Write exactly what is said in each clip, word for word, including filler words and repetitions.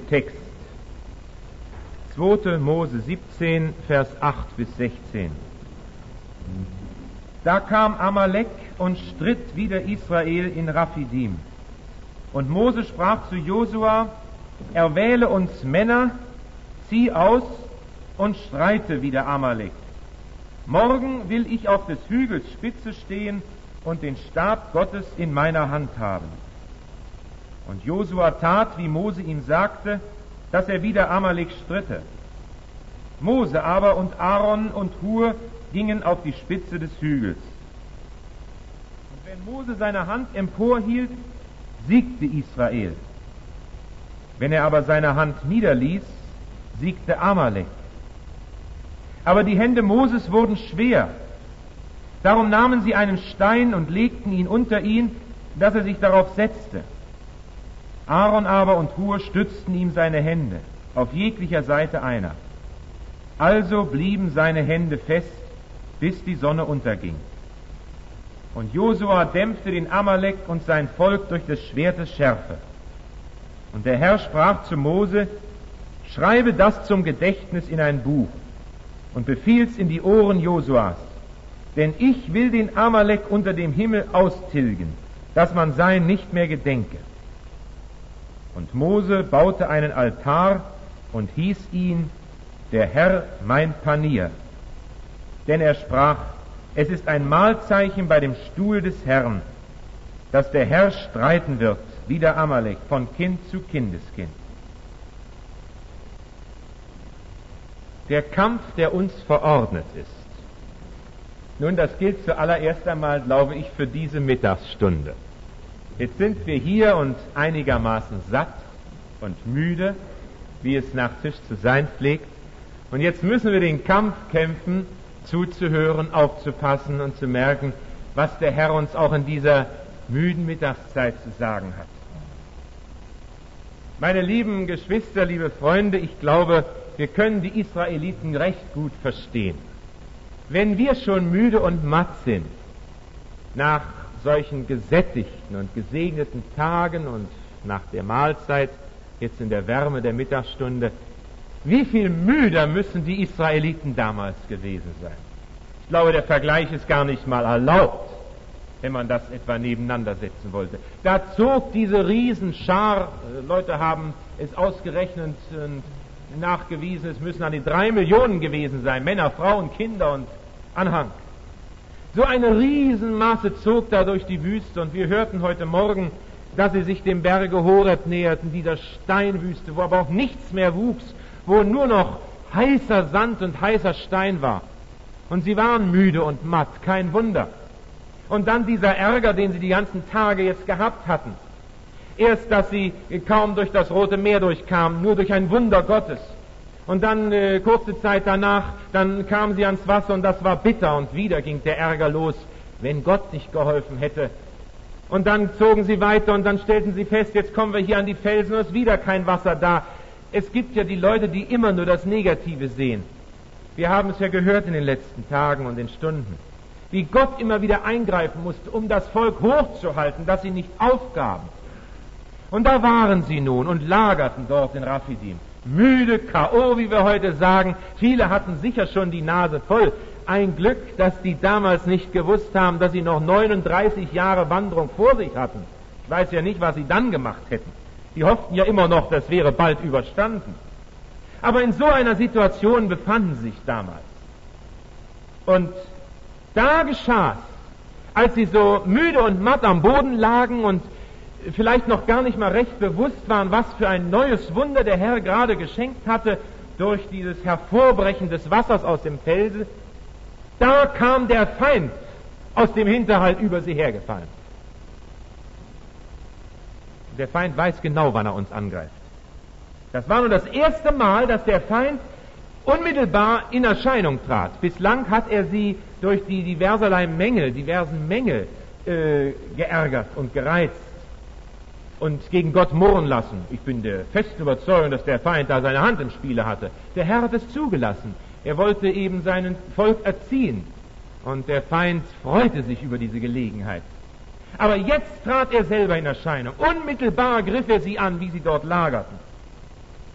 Bibeltext. zweiter Mose siebzehn, Vers acht bis sechzehn. Da kam Amalek und stritt wider Israel in Raphidim. Und Mose sprach zu Josua, erwähle uns Männer, zieh aus und streite wider Amalek. Morgen will ich auf des Hügels Spitze stehen und den Stab Gottes in meiner Hand haben. Und Josua tat, wie Mose ihm sagte, dass er wider Amalek stritte. Mose aber und Aaron und Hur gingen auf die Spitze des Hügels. Und wenn Mose seine Hand emporhielt, siegte Israel. Wenn er aber seine Hand niederließ, siegte Amalek. Aber die Hände Moses wurden schwer. Darum nahmen sie einen Stein und legten ihn unter ihn, dass er sich darauf setzte. Aaron aber und Hur stützten ihm seine Hände, auf jeglicher Seite einer. Also blieben seine Hände fest, bis die Sonne unterging. Und Josua dämpfte den Amalek und sein Volk durch des Schwertes Schärfe. Und der Herr sprach zu Mose, schreibe das zum Gedächtnis in ein Buch und befiehl's in die Ohren Josuas, denn ich will den Amalek unter dem Himmel austilgen, dass man sein nicht mehr gedenke. Und Mose baute einen Altar und hieß ihn, der Herr mein Panier. Denn er sprach, es ist ein Mahlzeichen bei dem Stuhl des Herrn, dass der Herr streiten wird, wider Amalek, von Kind zu Kindeskind. Der Kampf, der uns verordnet ist. Nun, das gilt zuallererst einmal, glaube ich, für diese Mittagsstunde. Jetzt sind wir hier und einigermaßen satt und müde, wie es nach Tisch zu sein pflegt. Und jetzt müssen wir den Kampf kämpfen, zuzuhören, aufzupassen und zu merken, was der Herr uns auch in dieser müden Mittagszeit zu sagen hat. Meine lieben Geschwister, liebe Freunde, ich glaube, wir können die Israeliten recht gut verstehen. Wenn wir schon müde und matt sind, nach solchen gesättigten und gesegneten Tagen und nach der Mahlzeit, jetzt in der Wärme der Mittagsstunde, wie viel müder müssen die Israeliten damals gewesen sein? Ich glaube, der Vergleich ist gar nicht mal erlaubt, wenn man das etwa nebeneinander setzen wollte. Da zog diese Riesenschar, Leute haben es ausgerechnet und nachgewiesen, es müssen an die drei Millionen gewesen sein, Männer, Frauen, Kinder und Anhang. So eine Riesenmasse zog da durch die Wüste und wir hörten heute Morgen, dass sie sich dem Berge Horeb näherten, dieser Steinwüste, wo aber auch nichts mehr wuchs, wo nur noch heißer Sand und heißer Stein war. Und sie waren müde und matt, kein Wunder. Und dann dieser Ärger, den sie die ganzen Tage jetzt gehabt hatten. Erst, dass sie kaum durch das Rote Meer durchkamen, nur durch ein Wunder Gottes. Und dann, äh, kurze Zeit danach, dann kamen sie ans Wasser und das war bitter und wieder ging der Ärger los, wenn Gott nicht geholfen hätte. Und dann zogen sie weiter und dann stellten sie fest, jetzt kommen wir hier an die Felsen und es ist wieder kein Wasser da. Es gibt ja die Leute, die immer nur das Negative sehen. Wir haben es ja gehört in den letzten Tagen und den Stunden, wie Gott immer wieder eingreifen musste, um das Volk hochzuhalten, dass sie nicht aufgaben. Und da waren sie nun und lagerten dort in Raphidim. Müde, K O, wie wir heute sagen. Viele hatten sicher schon die Nase voll. Ein Glück, dass die damals nicht gewusst haben, dass sie noch neununddreißig Jahre Wanderung vor sich hatten. Ich weiß ja nicht, was sie dann gemacht hätten. Die hofften ja immer noch, das wäre bald überstanden. Aber in so einer Situation befanden sie sich damals. Und da geschah's, als sie so müde und matt am Boden lagen und vielleicht noch gar nicht mal recht bewusst waren, was für ein neues Wunder der Herr gerade geschenkt hatte durch dieses Hervorbrechen des Wassers aus dem Felse, da kam der Feind aus dem Hinterhalt über sie hergefallen. Der Feind weiß genau, wann er uns angreift. Das war nur das erste Mal, dass der Feind unmittelbar in Erscheinung trat. Bislang hat er sie durch die diverserlei Mängel, diversen Mängel äh, geärgert und gereizt und gegen Gott murren lassen. Ich bin der festen Überzeugung, dass der Feind da seine Hand im Spiele hatte. Der Herr hat es zugelassen. Er wollte eben sein Volk erziehen. Und der Feind freute sich über diese Gelegenheit. Aber jetzt trat er selber in Erscheinung. Unmittelbar griff er sie an, wie sie dort lagerten.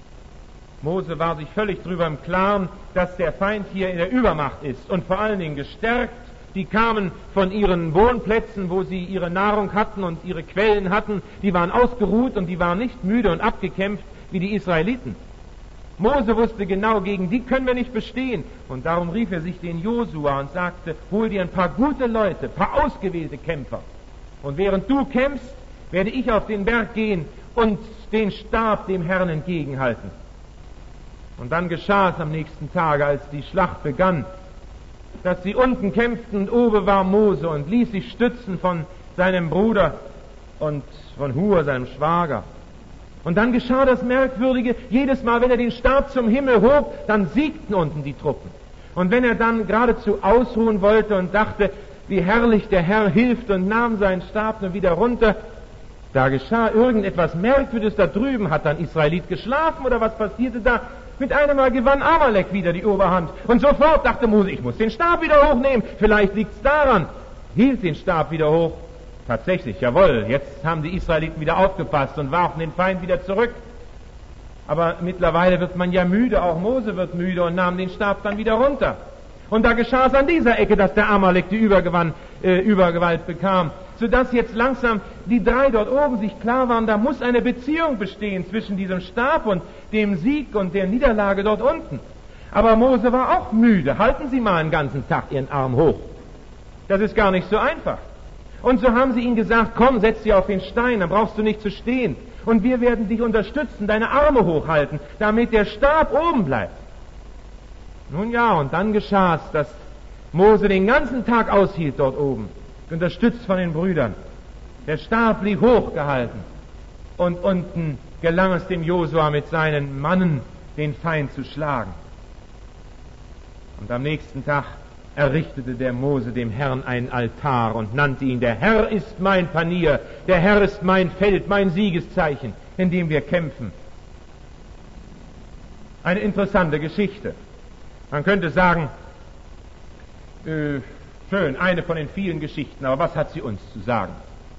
Mose war sich völlig darüber im Klaren, dass der Feind hier in der Übermacht ist und vor allen Dingen gestärkt. Die kamen von ihren Wohnplätzen, wo sie ihre Nahrung hatten und ihre Quellen hatten. Die waren ausgeruht und die waren nicht müde und abgekämpft wie die Israeliten. Mose wusste genau, gegen die können wir nicht bestehen. Und darum rief er sich den Josua und sagte, hol dir ein paar gute Leute, ein paar ausgewählte Kämpfer. Und während du kämpfst, werde ich auf den Berg gehen und den Stab dem Herrn entgegenhalten. Und dann geschah es am nächsten Tage, als die Schlacht begann, dass sie unten kämpften und oben war Mose und ließ sich stützen von seinem Bruder und von Hur, seinem Schwager. Und dann geschah das Merkwürdige, jedes Mal, wenn er den Stab zum Himmel hob, dann siegten unten die Truppen. Und wenn er dann geradezu ausruhen wollte und dachte, wie herrlich der Herr hilft und nahm seinen Stab nur wieder runter, da geschah irgendetwas Merkwürdiges da drüben. Hat dann Israelit geschlafen oder was passierte da? Mit einem Mal gewann Amalek wieder die Oberhand. Und sofort dachte Mose, ich muss den Stab wieder hochnehmen. Vielleicht liegt's daran. Hielt den Stab wieder hoch. Tatsächlich, jawohl, jetzt haben die Israeliten wieder aufgepasst und warfen den Feind wieder zurück. Aber mittlerweile wird man ja müde, auch Mose wird müde und nahm den Stab dann wieder runter. Und da geschah es an dieser Ecke, dass der Amalek die Übergewand, äh, Übergewalt bekam, sodass jetzt langsam die drei dort oben sich klar waren, da muss eine Beziehung bestehen zwischen diesem Stab und dem Sieg und der Niederlage dort unten. Aber Mose war auch müde. Halten Sie mal einen ganzen Tag Ihren Arm hoch. Das ist gar nicht so einfach. Und so haben sie ihm gesagt, komm, setz dich auf den Stein, dann brauchst du nicht zu stehen. Und wir werden dich unterstützen, deine Arme hochhalten, damit der Stab oben bleibt. Nun ja, und dann geschah es, dass Mose den ganzen Tag aushielt dort oben, unterstützt von den Brüdern. Der Stab blieb hochgehalten. Und unten gelang es dem Josua mit seinen Mannen, den Feind zu schlagen. Und am nächsten Tag errichtete der Mose dem Herrn einen Altar und nannte ihn, der Herr ist mein Panier, der Herr ist mein Feld, mein Siegeszeichen, in dem wir kämpfen. Eine interessante Geschichte. Man könnte sagen, äh, schön, eine von den vielen Geschichten, aber was hat sie uns zu sagen?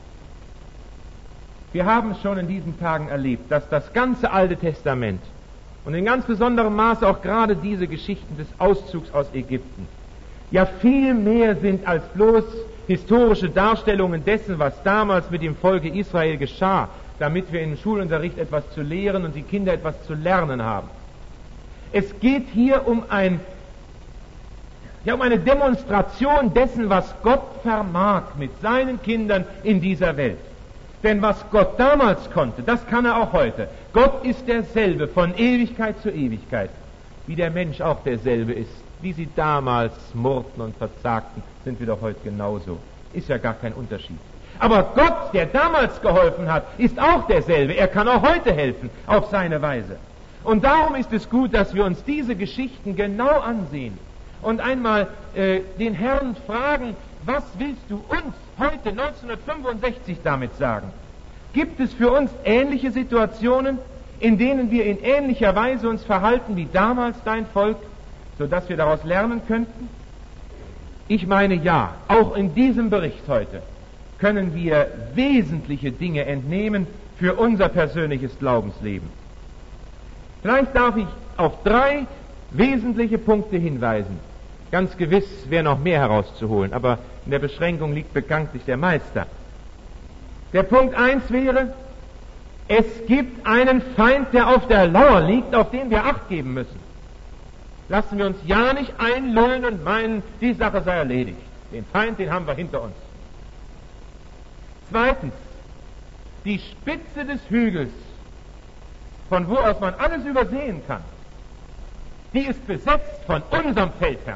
Wir haben schon in diesen Tagen erlebt, dass das ganze Alte Testament und in ganz besonderem Maße auch gerade diese Geschichten des Auszugs aus Ägypten ja viel mehr sind als bloß historische Darstellungen dessen, was damals mit dem Volke Israel geschah, damit wir im Schulunterricht etwas zu lehren und die Kinder etwas zu lernen haben. Es geht hier um ein, ja, um eine Demonstration dessen, was Gott vermag mit seinen Kindern in dieser Welt. Denn was Gott damals konnte, das kann er auch heute. Gott ist derselbe von Ewigkeit zu Ewigkeit, wie der Mensch auch derselbe ist. Wie sie damals murrten und verzagten, sind wir doch heute genauso. Ist ja gar kein Unterschied. Aber Gott, der damals geholfen hat, ist auch derselbe. Er kann auch heute helfen, auf seine Weise. Und darum ist es gut, dass wir uns diese Geschichten genau ansehen und einmal äh, den Herrn fragen, was willst du uns heute neunzehnhundertfünfundsechzig damit sagen? Gibt es für uns ähnliche Situationen, in denen wir in ähnlicher Weise uns verhalten wie damals dein Volk, sodass wir daraus lernen könnten? Ich meine ja, auch in diesem Bericht heute können wir wesentliche Dinge entnehmen für unser persönliches Glaubensleben. Vielleicht darf ich auf drei wesentliche Punkte hinweisen. Ganz gewiss wäre noch mehr herauszuholen, aber in der Beschränkung liegt bekanntlich der Meister. Der Punkt eins wäre, es gibt einen Feind, der auf der Lauer liegt, auf den wir Acht geben müssen. Lassen wir uns ja nicht einlullen und meinen, die Sache sei erledigt. Den Feind, den haben wir hinter uns. Zweitens, die Spitze des Hügels, von wo aus man alles übersehen kann, die ist besetzt von unserem Feldherrn.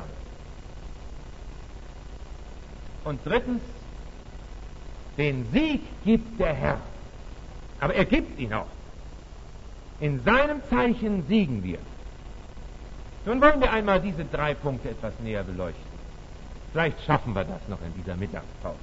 Und drittens, den Sieg gibt der Herr. Aber er gibt ihn auch. In seinem Zeichen siegen wir. Nun wollen wir einmal diese drei Punkte etwas näher beleuchten. Vielleicht schaffen wir das noch in dieser Mittagspause.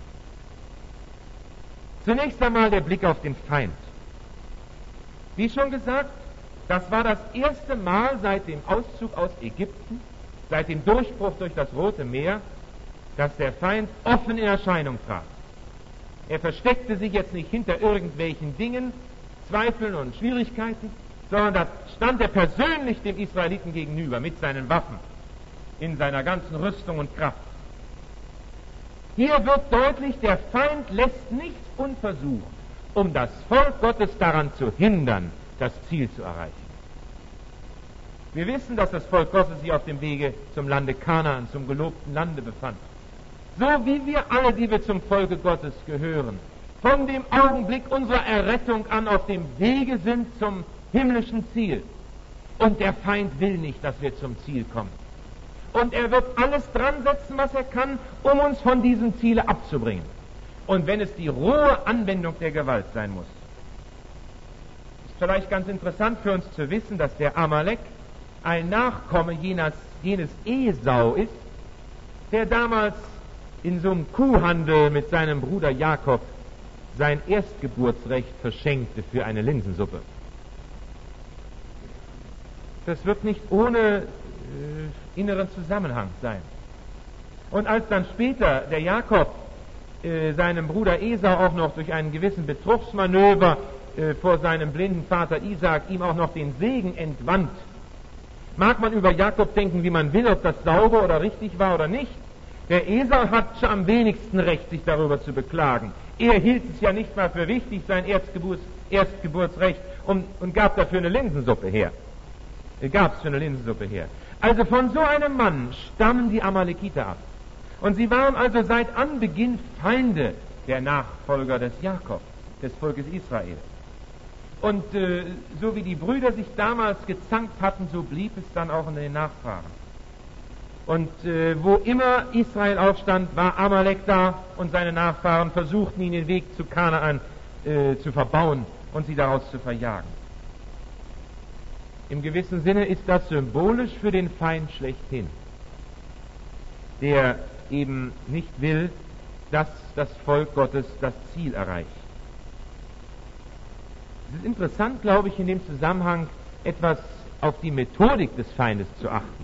Zunächst einmal der Blick auf den Feind. Wie schon gesagt, das war das erste Mal seit dem Auszug aus Ägypten, seit dem Durchbruch durch das Rote Meer, dass der Feind offen in Erscheinung trat. Er versteckte sich jetzt nicht hinter irgendwelchen Dingen, Zweifeln und Schwierigkeiten, sondern da stand er persönlich dem Israeliten gegenüber mit seinen Waffen, in seiner ganzen Rüstung und Kraft. Hier wird deutlich, der Feind lässt nichts unversucht, um das Volk Gottes daran zu hindern, das Ziel zu erreichen. Wir wissen, dass das Volk Gottes sich auf dem Wege zum Lande Kanaan, zum gelobten Lande befand. So wie wir alle, die wir zum Volke Gottes gehören, von dem Augenblick unserer Errettung an auf dem Wege sind zum himmlischen Ziel. Und der Feind will nicht, dass wir zum Ziel kommen. Und er wird alles dran setzen, was er kann, um uns von diesem Ziele abzubringen. Und wenn es die rohe Anwendung der Gewalt sein muss. Ist vielleicht ganz interessant für uns zu wissen, dass der Amalek ein Nachkomme jenes, jenes Esau ist, der damals in so einem Kuhhandel mit seinem Bruder Jakob sein Erstgeburtsrecht verschenkte für eine Linsensuppe. Das wird nicht ohne äh, inneren Zusammenhang sein. Und als dann später der Jakob äh, seinem Bruder Esau auch noch durch einen gewissen Betrugsmanöver äh, vor seinem blinden Vater Isaak ihm auch noch den Segen entwand, mag man über Jakob denken, wie man will, ob das sauber oder richtig war oder nicht. Der Esau hat schon am wenigsten Recht, sich darüber zu beklagen. Er hielt es ja nicht mal für wichtig, sein Erstgeburts, Erstgeburtsrecht, und, und gab dafür eine Linsensuppe her. Er gab es für eine Linsensuppe her. Also von so einem Mann stammen die Amalekiter ab. Und sie waren also seit Anbeginn Feinde der Nachfolger des Jakob, des Volkes Israel. Und äh, so wie die Brüder sich damals gezankt hatten, so blieb es dann auch in den Nachfahren. Und äh, wo immer Israel aufstand, war Amalek da, und seine Nachfahren versuchten ihn den Weg zu Kanaan äh, zu verbauen und sie daraus zu verjagen. Im gewissen Sinne ist das symbolisch für den Feind schlechthin, der eben nicht will, dass das Volk Gottes das Ziel erreicht. Es ist interessant, glaube ich, in dem Zusammenhang etwas auf die Methodik des Feindes zu achten.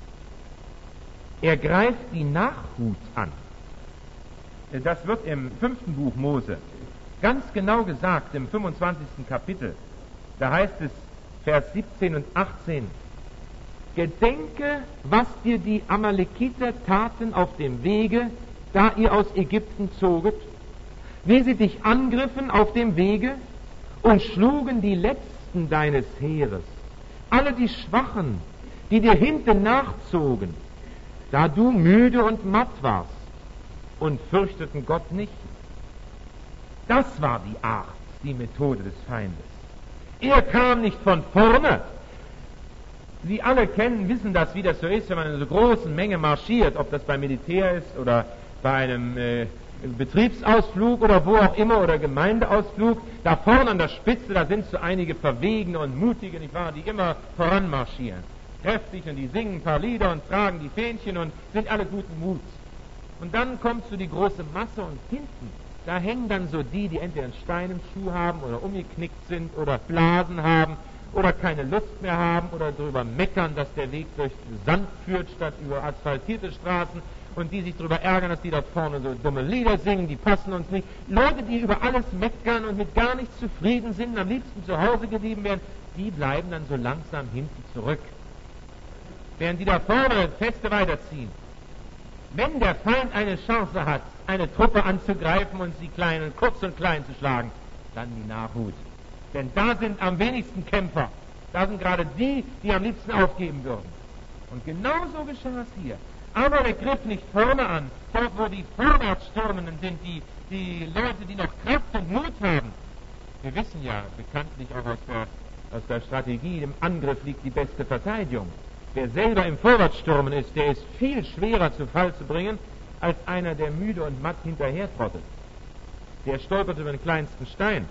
Er greift die Nachhut an. Das wird im fünften Buch Mose ganz genau gesagt, im fünfundzwanzigsten Kapitel. Da heißt es, Vers siebzehn und achtzehn, Gedenke, was dir die Amalekiter taten auf dem Wege, da ihr aus Ägypten zoget, wie sie dich angriffen auf dem Wege und schlugen die Letzten deines Heeres, alle die Schwachen, die dir hinten nachzogen, da du müde und matt warst, und fürchteten Gott nicht. Das war die Art, die Methode des Feindes. Er kam nicht von vorne. Sie alle kennen, wissen das, wie das so ist, wenn man in so großen Menge marschiert, ob das beim Militär ist oder bei einem äh, Betriebsausflug oder wo auch immer oder Gemeindeausflug. Da vorne an der Spitze, da sind so einige Verwegene und Mutige, nicht wahr, die immer voranmarschieren. Kräftig, und die singen ein paar Lieder und tragen die Fähnchen und sind alle guten Muts. Und dann kommt so die große Masse, und hinten, da hängen dann so die, die entweder einen Stein im Schuh haben oder umgeknickt sind oder Blasen haben oder keine Lust mehr haben oder darüber meckern, dass der Weg durch Sand führt statt über asphaltierte Straßen, und die sich darüber ärgern, dass die dort vorne so dumme Lieder singen, die passen uns nicht. Leute, die über alles meckern und mit gar nichts zufrieden sind, am liebsten zu Hause geblieben wären, die bleiben dann so langsam hinten zurück. Während die da vorne Feste weiterziehen. Wenn der Feind eine Chance hat, eine Truppe anzugreifen und sie klein und kurz und klein zu schlagen, dann die Nachhut. Denn da sind am wenigsten Kämpfer. Da sind gerade die, die am liebsten aufgeben würden. Und genauso geschah es hier. Aber er griff nicht vorne an, dort wo die Vorwärtsstürmenden sind, die, die Leute, die noch Kraft und Mut haben. Wir wissen ja bekanntlich auch aus der, aus der Strategie, im Angriff liegt die beste Verteidigung. Wer selber im Vorwärtsstürmen ist, der ist viel schwerer zu Fall zu bringen, als einer, der müde und matt hinterher trottet. Der stolpert über den kleinsten Stein.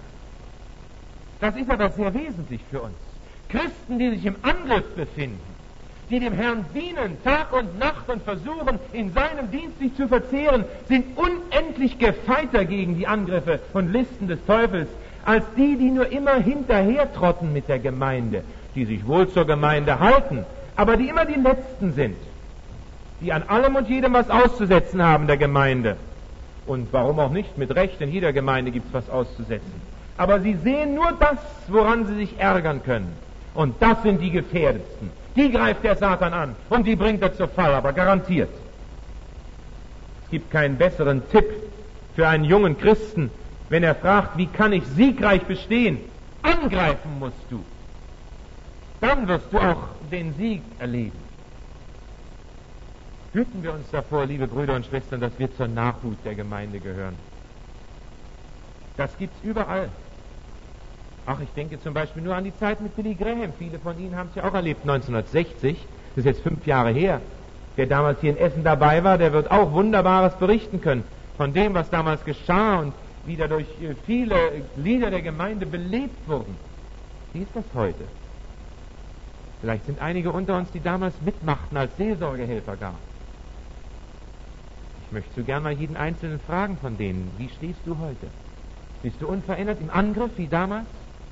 Das ist aber sehr wesentlich für uns. Christen, die sich im Angriff befinden, die dem Herrn dienen, Tag und Nacht, und versuchen, in seinem Dienst sich zu verzehren, sind unendlich gefeiter gegen die Angriffe und Listen des Teufels, als die, die nur immer hinterher trotten mit der Gemeinde, die sich wohl zur Gemeinde halten, aber die immer die Letzten sind, die an allem und jedem was auszusetzen haben der Gemeinde. Und warum auch nicht, mit Recht, in jeder Gemeinde gibt es was auszusetzen. Aber sie sehen nur das, woran sie sich ärgern können. Und das sind die gefährdetsten. Die greift der Satan an und die bringt er zu Fall, aber garantiert. Es gibt keinen besseren Tipp für einen jungen Christen, wenn er fragt, wie kann ich siegreich bestehen? Angreifen musst du. Dann wirst du auch den Sieg erleben. Hüten wir uns davor, liebe Brüder und Schwestern, dass wir zur Nachhut der Gemeinde gehören. Das gibt's überall. Ach, ich denke zum Beispiel nur an die Zeit mit Billy Graham. Viele von Ihnen haben es ja auch erlebt, neunzehnhundertsechzig. Das ist jetzt fünf Jahre her. Wer damals hier in Essen dabei war, der wird auch Wunderbares berichten können von dem, was damals geschah und wie dadurch viele Glieder der Gemeinde belebt wurden. Wie ist das heute? Vielleicht sind einige unter uns, die damals mitmachten als Seelsorgehelfer gar. Ich möchte so gern mal jeden Einzelnen fragen von denen, wie stehst du heute? Bist du unverändert im Angriff wie damals?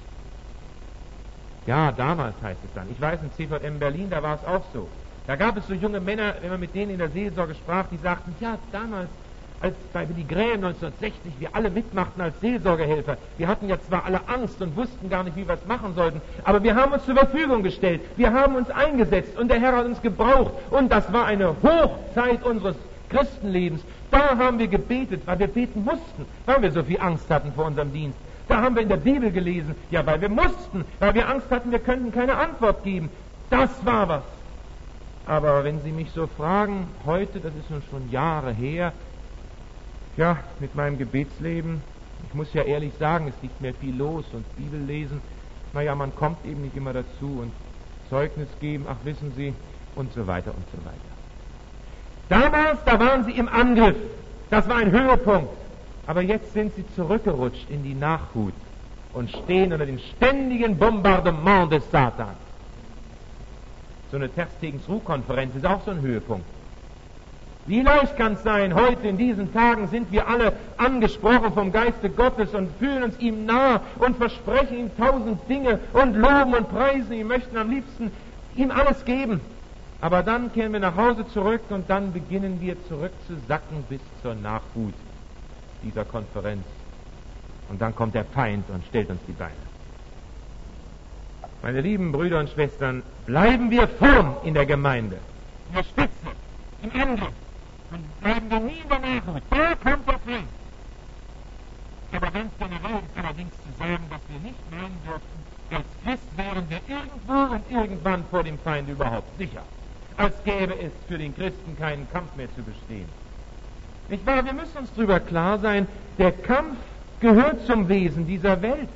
Ja, damals heißt es dann. Ich weiß, in C V M Berlin, da war es auch so. Da gab es so junge Männer, wenn man mit denen in der Seelsorge sprach, die sagten, ja, damals, als bei Billy Graham neunzehnhundertsechzig wir alle mitmachten als Seelsorgehelfer, wir hatten ja zwar alle Angst und wussten gar nicht, wie wir es machen sollten, aber wir haben uns zur Verfügung gestellt, wir haben uns eingesetzt und der Herr hat uns gebraucht und das war eine Hochzeit unseres Christenlebens. Da haben wir gebetet, weil wir beten mussten, weil wir so viel Angst hatten vor unserem Dienst. Da haben wir in der Bibel gelesen, ja, weil wir mussten, weil wir Angst hatten, wir könnten keine Antwort geben. Das war was. Aber wenn Sie mich so fragen, heute, das ist nun schon Jahre her, ja, mit meinem Gebetsleben, ich muss ja ehrlich sagen, ist nicht mehr viel los und Bibel lesen, naja, man kommt eben nicht immer dazu und Zeugnis geben, ach wissen Sie, und so weiter und so weiter. Damals, da waren sie im Angriff, das war ein Höhepunkt, aber jetzt sind sie zurückgerutscht in die Nachhut und stehen unter dem ständigen Bombardement des Satans. So eine Terstegens-Ruh-Konferenz ist auch so ein Höhepunkt. Wie leicht kann es sein, heute in diesen Tagen sind wir alle angesprochen vom Geiste Gottes und fühlen uns ihm nah und versprechen ihm tausend Dinge und loben und preisen ihm, möchten am liebsten ihm alles geben. Aber dann kehren wir nach Hause zurück und dann beginnen wir zurückzusacken bis zur Nachhut dieser Konferenz. Und dann kommt der Feind und stellt uns die Beine. Meine lieben Brüder und Schwestern, bleiben wir vorn in der Gemeinde. In der Spitze, im Angriff. Und bleiben wir nie in der Nachhut. Da kommt der Feind. Aber ganz generell ist allerdings zu sagen, dass wir nicht meinen dürfen, als Christ wären wir irgendwo und irgendwann vor dem Feind überhaupt sicher. Als gäbe es für den Christen keinen Kampf mehr zu bestehen. Nicht wahr? Wir müssen uns darüber klar sein, der Kampf gehört zum Wesen dieser Welt.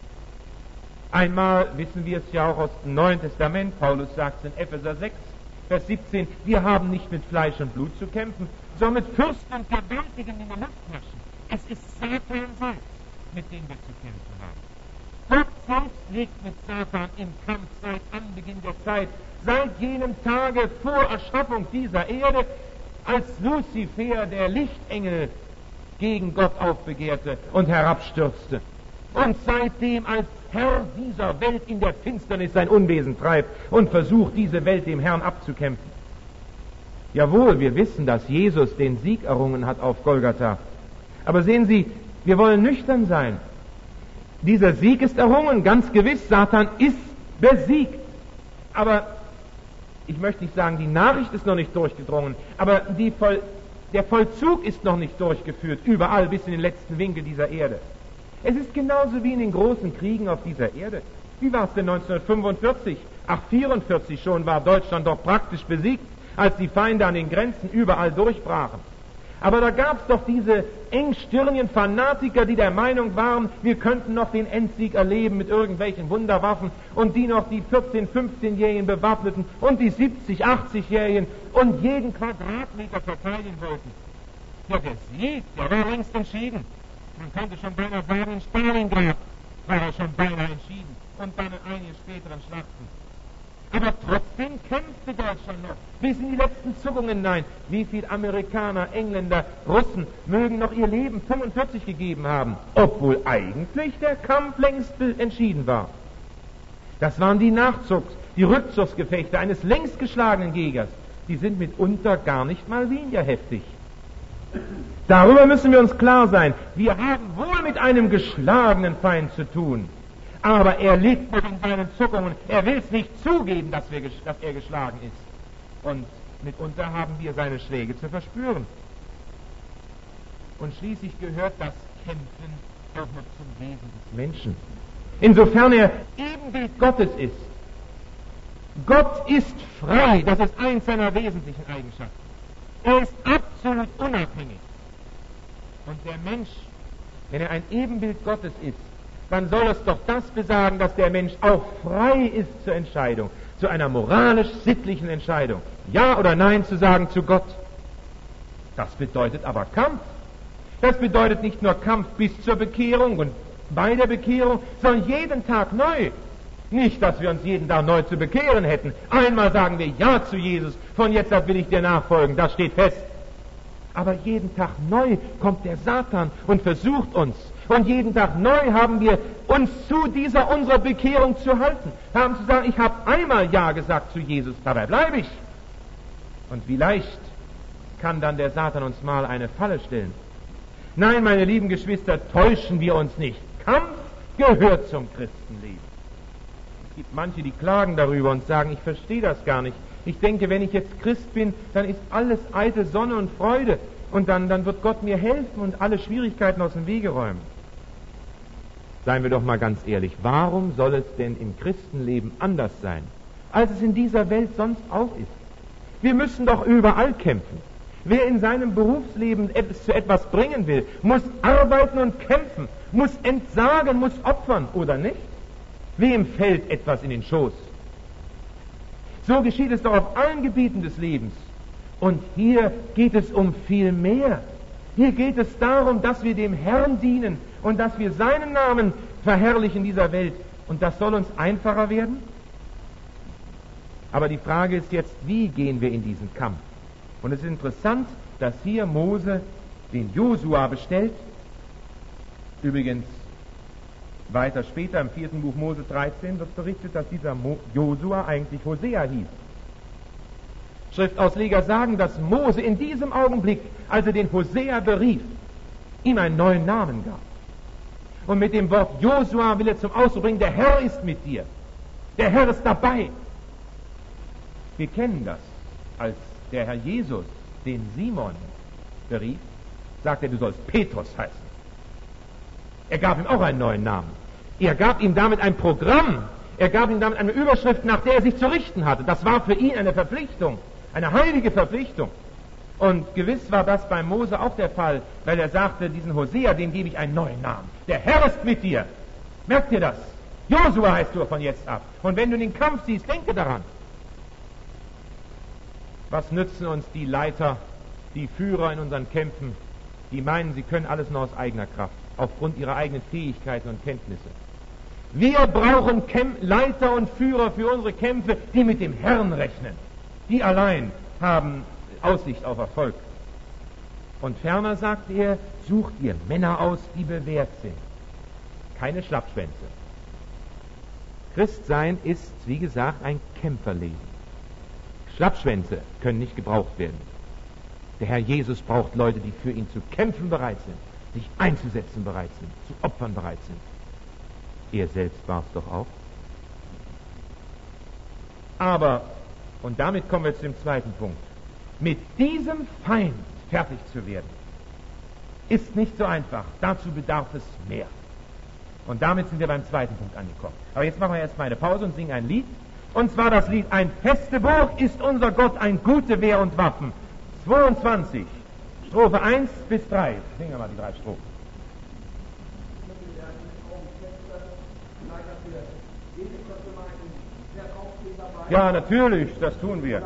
Einmal wissen wir es ja auch aus dem Neuen Testament, Paulus sagt es in Epheser sechs, Vers siebzehn, wir haben nicht mit Fleisch und Blut zu kämpfen, sondern mit Fürsten und Gewaltigen in der Luft herrschen. Es ist Satan selbst, mit dem wir zu kämpfen haben. Gott selbst liegt mit Satan im Kampf seit Anbeginn der Zeit, seit jenem Tage vor Erschaffung dieser Erde, als Luzifer, der Lichtengel, gegen Gott aufbegehrte und herabstürzte. Und seitdem als Herr dieser Welt in der Finsternis sein Unwesen treibt und versucht, diese Welt dem Herrn abzukämpfen. Jawohl, wir wissen, dass Jesus den Sieg errungen hat auf Golgatha. Aber sehen Sie, wir wollen nüchtern sein. Dieser Sieg ist errungen, ganz gewiss, Satan ist besiegt. Aber ich möchte nicht sagen, die Nachricht ist noch nicht durchgedrungen, aber die Voll, der Vollzug ist noch nicht durchgeführt, überall bis in den letzten Winkel dieser Erde. Es ist genauso wie in den großen Kriegen auf dieser Erde. Wie war es denn neunzehnhundertfünfundvierzig? Ach, vierundvierzig schon war Deutschland doch praktisch besiegt, als die Feinde an den Grenzen überall durchbrachen. Aber da gab es doch diese engstirnigen Fanatiker, die der Meinung waren, wir könnten noch den Endsieg erleben mit irgendwelchen Wunderwaffen und die noch die vierzehn-, fünfzehnjährigen Bewaffneten und die siebzig-, achtzigjährigen und jeden Quadratmeter verteidigen wollten. Ja, der Sieg, der war längst entschieden. Man könnte schon beinahe sagen, in Stalingrad war er schon beinahe entschieden und bei einigen späteren Schlachten. Aber trotzdem kämpfte Deutschland noch bis in die letzten Zuckungen hinein. Wie viele Amerikaner, Engländer, Russen mögen noch ihr Leben fünfundvierzig gegeben haben, obwohl eigentlich der Kampf längst entschieden war. Das waren die Nachzugs-, die Rückzugsgefechte eines längst geschlagenen Gegners. Die sind mitunter gar nicht mal weniger heftig. Darüber müssen wir uns klar sein. Wir haben wohl mit einem geschlagenen Feind zu tun. aber er liegt noch in seinen Zuckungen. Er will es nicht zugeben, dass, wir, dass er geschlagen ist. Und mitunter haben wir seine Schläge zu verspüren. Und schließlich gehört das Kämpfen auch noch zum Wesen des Menschen. Insofern er Ebenbild Gottes ist. Gott ist frei, das ist eins seiner wesentlichen Eigenschaften. Er ist absolut unabhängig. Und der Mensch, wenn er ein Ebenbild Gottes ist, dann soll es doch das besagen, dass der Mensch auch frei ist zur Entscheidung, zu einer moralisch-sittlichen Entscheidung. Ja oder Nein zu sagen zu Gott. Das bedeutet aber Kampf. Das bedeutet nicht nur Kampf bis zur Bekehrung und bei der Bekehrung, sondern jeden Tag neu. Nicht, dass wir uns jeden Tag neu zu bekehren hätten. Einmal sagen wir Ja zu Jesus, von jetzt ab will ich dir nachfolgen, das steht fest. Aber jeden Tag neu kommt der Satan und versucht uns. Und jeden Tag neu haben wir uns zu dieser unserer Bekehrung zu halten. Haben zu sagen, ich habe einmal Ja gesagt zu Jesus, dabei bleibe ich. Und wie leicht kann dann der Satan uns mal eine Falle stellen. Nein, meine lieben Geschwister, täuschen wir uns nicht. Kampf gehört zum Christenleben. Es gibt manche, die klagen darüber und sagen, ich verstehe das gar nicht. Ich denke, wenn ich jetzt Christ bin, dann ist alles eitel Sonne und Freude und dann, dann wird Gott mir helfen und alle Schwierigkeiten aus dem Wege räumen. Seien wir doch mal ganz ehrlich, warum soll es denn im Christenleben anders sein, als es in dieser Welt sonst auch ist? Wir müssen doch überall kämpfen. Wer in seinem Berufsleben es zu etwas bringen will, muss arbeiten und kämpfen, muss entsagen, muss opfern, oder nicht? Wem fällt etwas in den Schoß? So geschieht es doch auf allen Gebieten des Lebens. Und hier geht es um viel mehr. Hier geht es darum, dass wir dem Herrn dienen und dass wir seinen Namen verherrlichen in dieser Welt. Und das soll uns einfacher werden? Aber die Frage ist jetzt, wie gehen wir in diesen Kampf? Und es ist interessant, dass hier Mose den Josua bestellt. Übrigens, weiter später im vierten Buch Mose dreizehn wird berichtet, dass dieser Mo- Josua eigentlich Hosea hieß. Schriftausleger sagen, dass Mose in diesem Augenblick, als er den Hosea berief, ihm einen neuen Namen gab. Und mit dem Wort Josua will er zum Ausdruck bringen, der Herr ist mit dir. Der Herr ist dabei. Wir kennen das, als der Herr Jesus den Simon berief, sagt er, du sollst Petrus heißen. Er gab ihm auch einen neuen Namen. Er gab ihm damit ein Programm. Er gab ihm damit eine Überschrift, nach der er sich zu richten hatte. Das war für ihn eine Verpflichtung, eine heilige Verpflichtung. Und gewiss war das bei Mose auch der Fall, weil er sagte, diesen Hosea, dem gebe ich einen neuen Namen. Der Herr ist mit dir. Merkt ihr das? Josua heißt du von jetzt ab. Und wenn du den Kampf siehst, denke daran. Was nützen uns die Leiter, die Führer in unseren Kämpfen, die meinen, sie können alles nur aus eigener Kraft, aufgrund ihrer eigenen Fähigkeiten und Kenntnisse. Wir brauchen Kämp- Leiter und Führer für unsere Kämpfe, die mit dem Herrn rechnen. Die allein haben Aussicht auf Erfolg. Und ferner sagt er, sucht ihr Männer aus, die bewährt sind. Keine Schlappschwänze. Christsein ist, wie gesagt, ein Kämpferleben. Schlappschwänze können nicht gebraucht werden. Der Herr Jesus braucht Leute, die für ihn zu kämpfen bereit sind, sich einzusetzen bereit sind, zu opfern bereit sind. Er selbst war es doch auch. Aber, und damit kommen wir zu dem zweiten Punkt, mit diesem Feind fertig zu werden, ist nicht so einfach. Dazu bedarf es mehr. Und damit sind wir beim zweiten Punkt angekommen. Aber jetzt machen wir erstmal eine Pause und singen ein Lied. Und zwar das Lied Ein feste Burg ist unser Gott, ein gute Wehr und Waffen. zweiundzwanzig, Strophe eins bis drei. Singen wir mal die drei Strophen. Ja, natürlich, das tun wir.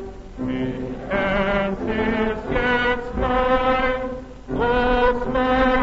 Mein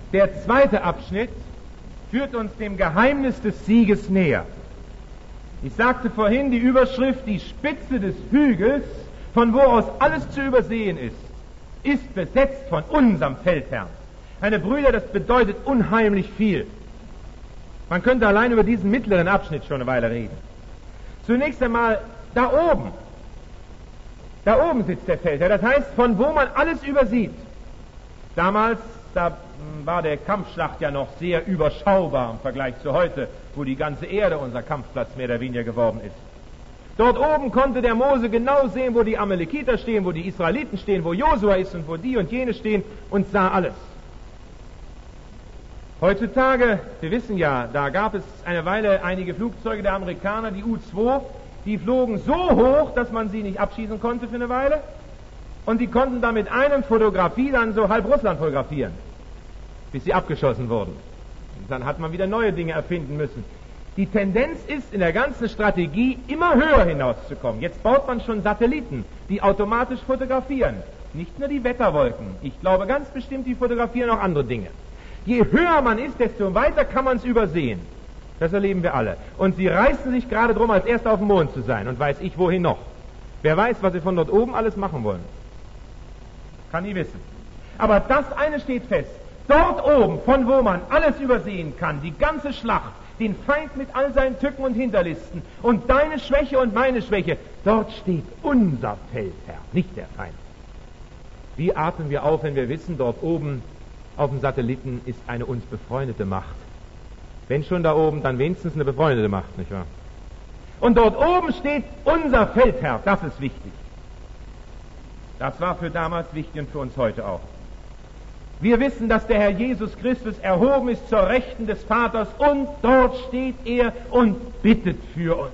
Der zweite Abschnitt führt uns dem Geheimnis des Sieges näher. Ich sagte vorhin, die Überschrift, die Spitze des Hügels, von wo aus alles zu übersehen ist, ist besetzt von unserem Feldherrn. Meine Brüder, das bedeutet unheimlich viel. Man könnte allein über diesen mittleren Abschnitt schon eine Weile reden. Zunächst einmal da oben. Da oben sitzt der Feldherr. Das heißt, von wo man alles übersieht. Damals, da war der Kampfschlacht ja noch sehr überschaubar im Vergleich zu heute, wo die ganze Erde unser Kampfplatz mehr oder weniger geworden ist. Dort oben konnte der Mose genau sehen, wo die Amalekiter stehen, wo die Israeliten stehen, wo Josua ist und wo die und jene stehen und sah alles. Heutzutage, wir wissen ja, da gab es eine Weile einige Flugzeuge der Amerikaner, die U zwei, die flogen so hoch, dass man sie nicht abschießen konnte für eine Weile. Und die konnten dann mit einem Fotografie dann so halb Russland fotografieren, bis sie abgeschossen wurden. Und dann hat man wieder neue Dinge erfinden müssen. Die Tendenz ist in der ganzen Strategie immer höher hinauszukommen. Jetzt baut man schon Satelliten, die automatisch fotografieren. Nicht nur die Wetterwolken. Ich glaube ganz bestimmt, die fotografieren auch andere Dinge. Je höher man ist, desto weiter kann man es übersehen. Das erleben wir alle. Und sie reißen sich gerade drum, als erst auf dem Mond zu sein. Und weiß ich, wohin noch. Wer weiß, was sie von dort oben alles machen wollen. Kann nie wissen. Aber das eine steht fest. Dort oben, von wo man alles übersehen kann, die ganze Schlacht, den Feind mit all seinen Tücken und Hinterlisten und deine Schwäche und meine Schwäche, dort steht unser Feldherr, nicht der Feind. Wie atmen wir auf, wenn wir wissen, dort oben auf dem Satelliten ist eine uns befreundete Macht. Wenn schon da oben, dann wenigstens eine befreundete Macht, nicht wahr? Und dort oben steht unser Feldherr, das ist wichtig. Das war für damals wichtig und für uns heute auch. Wir wissen, dass der Herr Jesus Christus erhoben ist zur Rechten des Vaters und dort steht er und bittet für uns.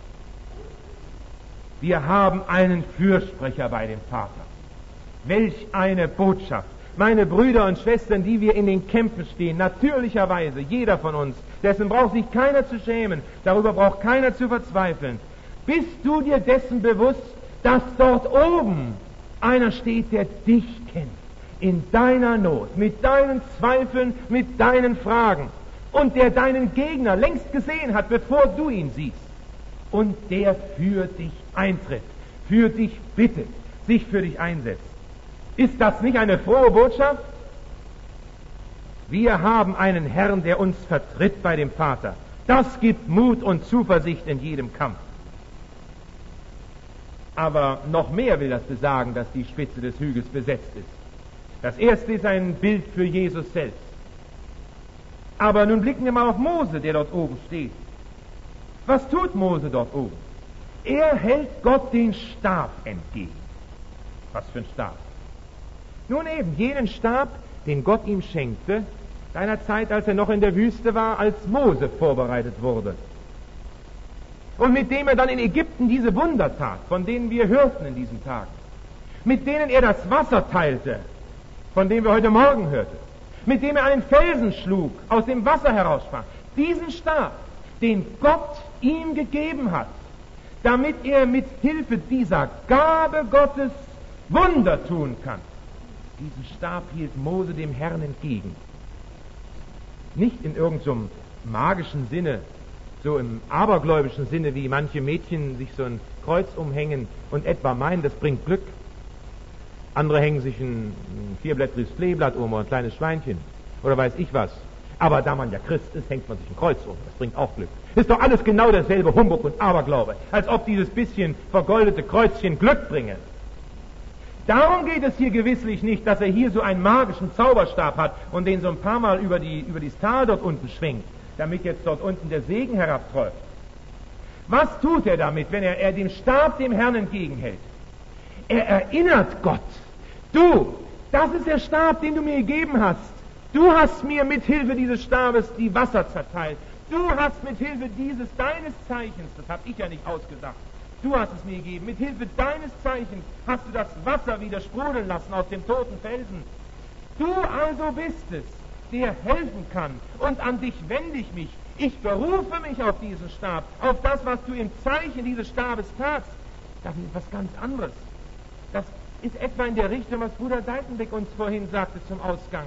Wir haben einen Fürsprecher bei dem Vater. Welch eine Botschaft! Meine Brüder und Schwestern, die wir in den Kämpfen stehen, natürlicherweise, jeder von uns, dessen braucht sich keiner zu schämen, darüber braucht keiner zu verzweifeln. Bist du dir dessen bewusst, dass dort oben einer steht, der dich kennt, in deiner Not, mit deinen Zweifeln, mit deinen Fragen und der deinen Gegner längst gesehen hat, bevor du ihn siehst und der für dich eintritt, für dich bittet, sich für dich einsetzt. Ist das nicht eine frohe Botschaft? Wir haben einen Herrn, der uns vertritt bei dem Vater. Das gibt Mut und Zuversicht in jedem Kampf. Aber noch mehr will das besagen, dass die Spitze des Hügels besetzt ist. Das erste ist ein Bild für Jesus selbst. Aber nun blicken wir mal auf Mose, der dort oben steht. Was tut Mose dort oben? Er hält Gott den Stab entgegen. Was für ein Stab? Nun eben, jenen Stab, den Gott ihm schenkte, seiner Zeit, als er noch in der Wüste war, als Mose vorbereitet wurde. Und mit dem er dann in Ägypten diese Wunder tat, von denen wir hörten in diesen Tagen. Mit denen er das Wasser teilte, von dem wir heute Morgen hörten. Mit dem er einen Felsen schlug, aus dem Wasser heraussprang. Diesen Stab, den Gott ihm gegeben hat, damit er mit Hilfe dieser Gabe Gottes Wunder tun kann. Diesen Stab hielt Mose dem Herrn entgegen. Nicht in irgendeinem magischen Sinne, so im abergläubischen Sinne, wie manche Mädchen sich so ein Kreuz umhängen und etwa meinen, das bringt Glück. Andere hängen sich ein, ein vierblättriges Kleeblatt um oder ein kleines Schweinchen oder weiß ich was. Aber da man ja Christ ist, hängt man sich ein Kreuz um. Das bringt auch Glück. Ist doch alles genau dasselbe Humbug und Aberglaube, als ob dieses bisschen vergoldete Kreuzchen Glück bringe. Darum geht es hier gewisslich nicht, dass er hier so einen magischen Zauberstab hat und den so ein paar Mal über die, über das Tal dort unten schwingt, damit jetzt dort unten der Segen herabträuft. Was tut er damit, wenn er, er den Stab dem Herrn entgegenhält? Er erinnert Gott. Du, das ist der Stab, den du mir gegeben hast. Du hast mir mit Hilfe dieses Stabes die Wasser zerteilt. Du hast mit Hilfe dieses deines Zeichens, das habe ich ja nicht ausgedacht, du hast es mir gegeben, mit Hilfe deines Zeichens hast du das Wasser wieder sprudeln lassen aus dem toten Felsen. Du also bist es, der helfen kann, und an dich wende ich mich. Ich berufe mich auf diesen Stab, auf das, was du im Zeichen dieses Stabes tatst. Das ist etwas ganz anderes. Das ist etwa in der Richtung, was Bruder Deitenbeck uns vorhin sagte zum Ausgang.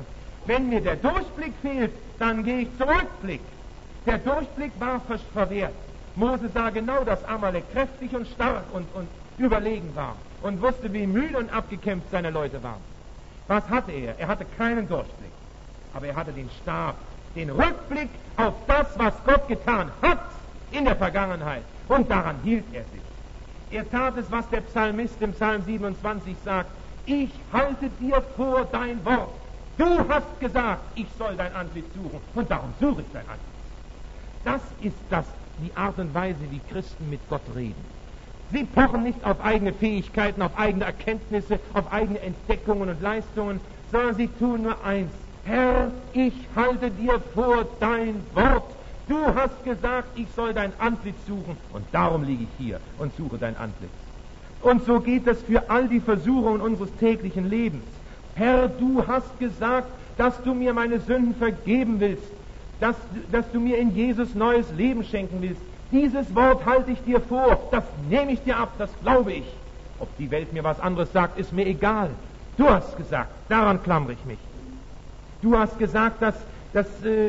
Wenn mir der Durchblick fehlt, dann gehe ich zurückblick. Der Durchblick war verwehrt. Mose sah genau, dass Amalek kräftig und stark und, und überlegen war und wusste, wie müde und abgekämpft seine Leute waren. Was hatte er? Er hatte keinen Durchblick, aber er hatte den Stab, den Rückblick auf das, was Gott getan hat in der Vergangenheit, und daran hielt er sich. Er tat es, was der Psalmist im Psalm siebenundzwanzig sagt: Ich halte dir vor dein Wort. Du hast gesagt, ich soll dein Antlitz suchen, und darum suche ich dein Antlitz. Das ist das, die Art und Weise, wie Christen mit Gott reden. Sie pochen nicht auf eigene Fähigkeiten, auf eigene Erkenntnisse, auf eigene Entdeckungen und Leistungen, sondern sie tun nur eins: Herr, ich halte dir vor dein Wort. Du hast gesagt, ich soll dein Antlitz suchen, und darum liege ich hier und suche dein Antlitz. Und so geht es für all die Versuchungen unseres täglichen Lebens. Herr, du hast gesagt, dass du mir meine Sünden vergeben willst, dass, dass du mir in Jesus neues Leben schenken willst. Dieses Wort halte ich dir vor, das nehme ich dir ab, das glaube ich. Ob die Welt mir was anderes sagt, ist mir egal. Du hast gesagt, daran klammere ich mich. Du hast gesagt, dass, dass äh,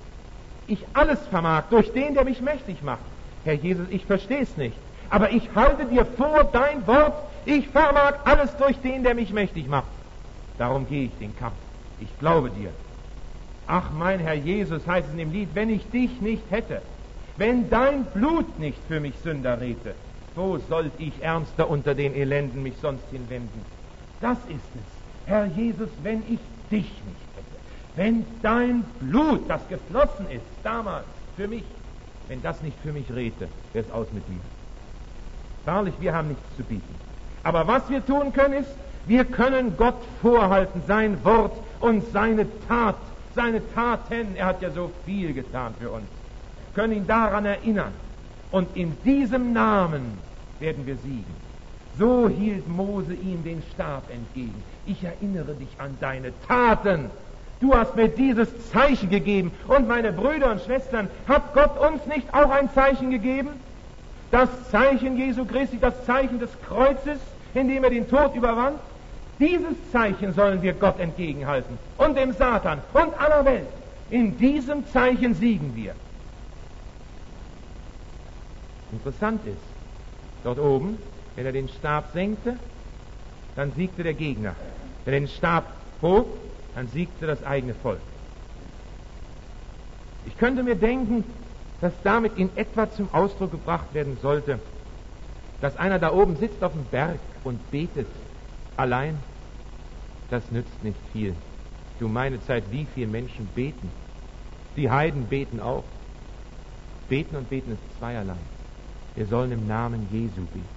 ich alles vermag durch den, der mich mächtig macht. Herr Jesus, ich verstehe es nicht, aber ich halte dir vor dein Wort, ich vermag alles durch den, der mich mächtig macht. Darum gehe ich den Kampf. Ich glaube dir. Ach, mein Herr Jesus, heißt es in dem Lied, wenn ich dich nicht hätte, wenn dein Blut nicht für mich Sünder redte, wo sollt ich ernster unter den Elenden mich sonst hinwenden? Das ist es, Herr Jesus, wenn ich dich nicht hätte, wenn dein Blut, das geflossen ist, damals für mich, wenn das nicht für mich redte, wäre es aus mit mir. Wahrlich, wir haben nichts zu bieten. Aber was wir tun können ist, wir können Gott vorhalten, sein Wort und seine Tat, seine Taten. Er hat ja so viel getan für uns. Wir können ihn daran erinnern. Und in diesem Namen werden wir siegen. So hielt Mose ihm den Stab entgegen. Ich erinnere dich an deine Taten. Du hast mir dieses Zeichen gegeben. Und meine Brüder und Schwestern, hat Gott uns nicht auch ein Zeichen gegeben? Das Zeichen Jesu Christi, das Zeichen des Kreuzes, in dem er den Tod überwand. Dieses Zeichen sollen wir Gott entgegenhalten und dem Satan und aller Welt. In diesem Zeichen siegen wir. Interessant ist, dort oben, wenn er den Stab senkte, dann siegte der Gegner. Wenn er den Stab hob, dann siegte das eigene Volk. Ich könnte mir denken, dass damit in etwa zum Ausdruck gebracht werden sollte, dass einer da oben sitzt auf dem Berg und betet allein. Das nützt nicht viel. Du meine Zeit, wie viele Menschen beten. Die Heiden beten auch. Beten und beten ist zweierlei. Wir sollen im Namen Jesu beten.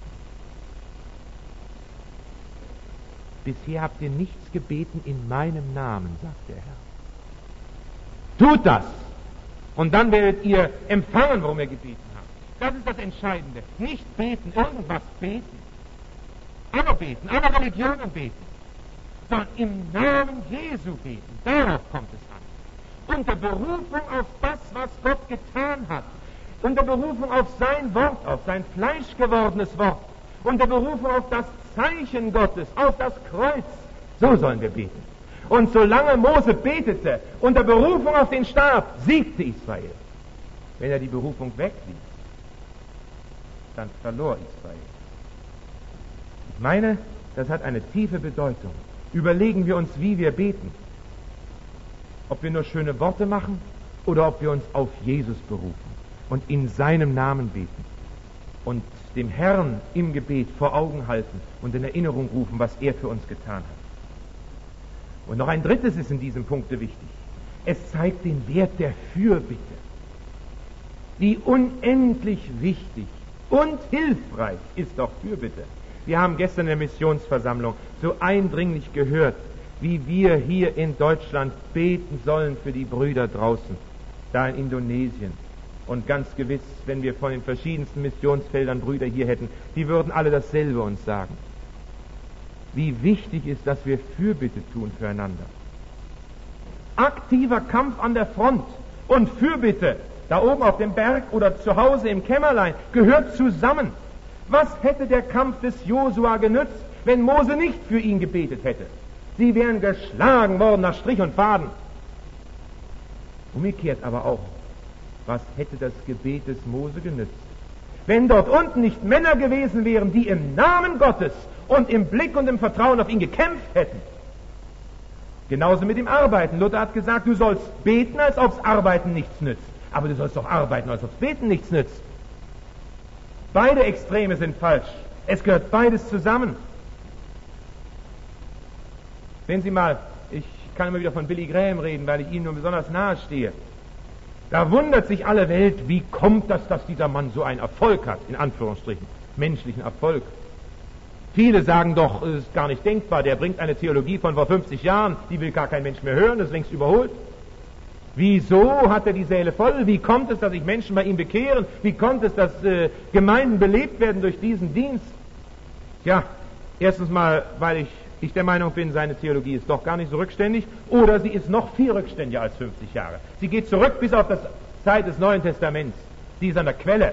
Bisher habt ihr nichts gebeten in meinem Namen, sagt der Herr. Tut das! Und dann werdet ihr empfangen, worum ihr gebeten habt. Das ist das Entscheidende. Nicht beten, irgendwas beten. Alle beten, alle Religionen beten. Sondern im Namen Jesu beten. Darauf kommt es an. Unter Berufung auf das, was Gott getan hat. Unter Berufung auf sein Wort, auf sein fleischgewordenes Wort. Unter Berufung auf das Zeichen Gottes, auf das Kreuz. So sollen wir beten. Und solange Mose betete, unter Berufung auf den Stab, siegte Israel. Wenn er die Berufung wegließ, dann verlor Israel. Ich meine, das hat eine tiefe Bedeutung. Überlegen wir uns, wie wir beten. Ob wir nur schöne Worte machen oder ob wir uns auf Jesus berufen und in seinem Namen beten und dem Herrn im Gebet vor Augen halten und in Erinnerung rufen, was er für uns getan hat. Und noch ein drittes ist in diesem Punkt wichtig. Es zeigt den Wert der Fürbitte. Wie unendlich wichtig und hilfreich ist doch Fürbitte. Wir haben gestern in der Missionsversammlung so eindringlich gehört, wie wir hier in Deutschland beten sollen für die Brüder draußen, da in Indonesien. Und ganz gewiss, wenn wir von den verschiedensten Missionsfeldern Brüder hier hätten, die würden alle dasselbe uns sagen. Wie wichtig ist, dass wir Fürbitte tun füreinander. Aktiver Kampf an der Front und Fürbitte, da oben auf dem Berg oder zu Hause im Kämmerlein, gehört zusammen. Was hätte der Kampf des Josua genützt, wenn Mose nicht für ihn gebetet hätte? Sie wären geschlagen worden nach Strich und Faden. Umgekehrt aber auch, was hätte das Gebet des Mose genützt? Wenn dort unten nicht Männer gewesen wären, die im Namen Gottes und im Blick und im Vertrauen auf ihn gekämpft hätten. Genauso mit dem Arbeiten. Luther hat gesagt, du sollst beten, als ob's Arbeiten nichts nützt. Aber du sollst doch arbeiten, als ob's Beten nichts nützt. Beide Extreme sind falsch. Es gehört beides zusammen. Sehen Sie mal, ich kann immer wieder von Billy Graham reden, weil ich ihm nur besonders nahe stehe. Da wundert sich alle Welt, wie kommt das, dass dieser Mann so einen Erfolg hat, in Anführungsstrichen, menschlichen Erfolg. Viele sagen doch, es ist gar nicht denkbar, der bringt eine Theologie von vor fünfzig Jahren, die will gar kein Mensch mehr hören, das ist längst überholt. Wieso hat er die Säle voll? Wie kommt es, dass sich Menschen bei ihm bekehren? Wie kommt es, dass äh, Gemeinden belebt werden durch diesen Dienst? Ja, erstens mal, weil ich, ich der Meinung bin, seine Theologie ist doch gar nicht so rückständig, oder sie ist noch viel rückständiger als fünfzig Jahre. Sie geht zurück bis auf die Zeit des Neuen Testaments. Sie ist an der Quelle.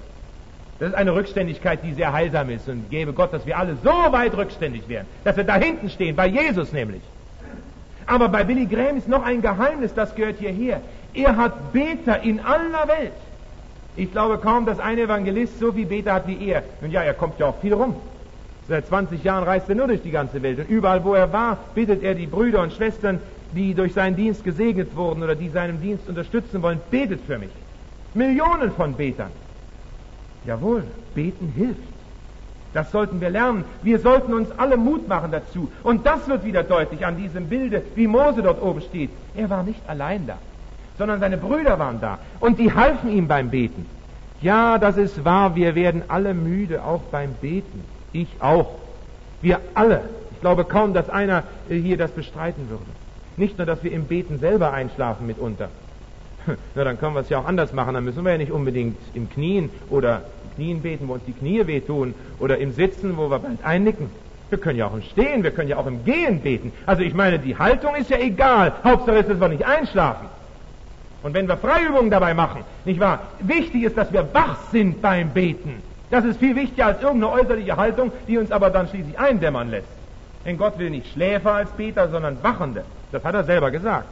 Das ist eine Rückständigkeit, die sehr heilsam ist, und gebe Gott, dass wir alle so weit rückständig werden, dass wir da hinten stehen, bei Jesus nämlich. Aber bei Billy Graham ist noch ein Geheimnis, das gehört hierher. Er hat Beter in aller Welt. Ich glaube kaum, dass ein Evangelist so viel Beter hat wie er. Und ja, er kommt ja auch viel rum. Seit zwanzig Jahren reist er nur durch die ganze Welt. Und überall, wo er war, bittet er die Brüder und Schwestern, die durch seinen Dienst gesegnet wurden oder die seinem Dienst unterstützen wollen, betet für mich. Millionen von Betern. Jawohl, beten hilft. Das sollten wir lernen. Wir sollten uns alle Mut machen dazu. Und das wird wieder deutlich an diesem Bilde, wie Mose dort oben steht. Er war nicht allein da, sondern seine Brüder waren da. Und die halfen ihm beim Beten. Ja, das ist wahr, wir werden alle müde, auch beim Beten. Ich auch. Wir alle. Ich glaube kaum, dass einer hier das bestreiten würde. Nicht nur, dass wir im Beten selber einschlafen mitunter. Na, dann können wir es ja auch anders machen. Dann müssen wir ja nicht unbedingt im Knien oder Knien beten, wo uns die Knie wehtun, oder im Sitzen, wo wir bald einnicken. Wir können ja auch im Stehen, wir können ja auch im Gehen beten. Also ich meine, die Haltung ist ja egal. Hauptsache ist, dass wir nicht einschlafen. Und wenn wir Freiübungen dabei machen, nicht wahr? Wichtig ist, dass wir wach sind beim Beten. Das ist viel wichtiger als irgendeine äußerliche Haltung, die uns aber dann schließlich eindämmern lässt. Denn Gott will nicht Schläfer als Beter, sondern Wachende. Das hat er selber gesagt.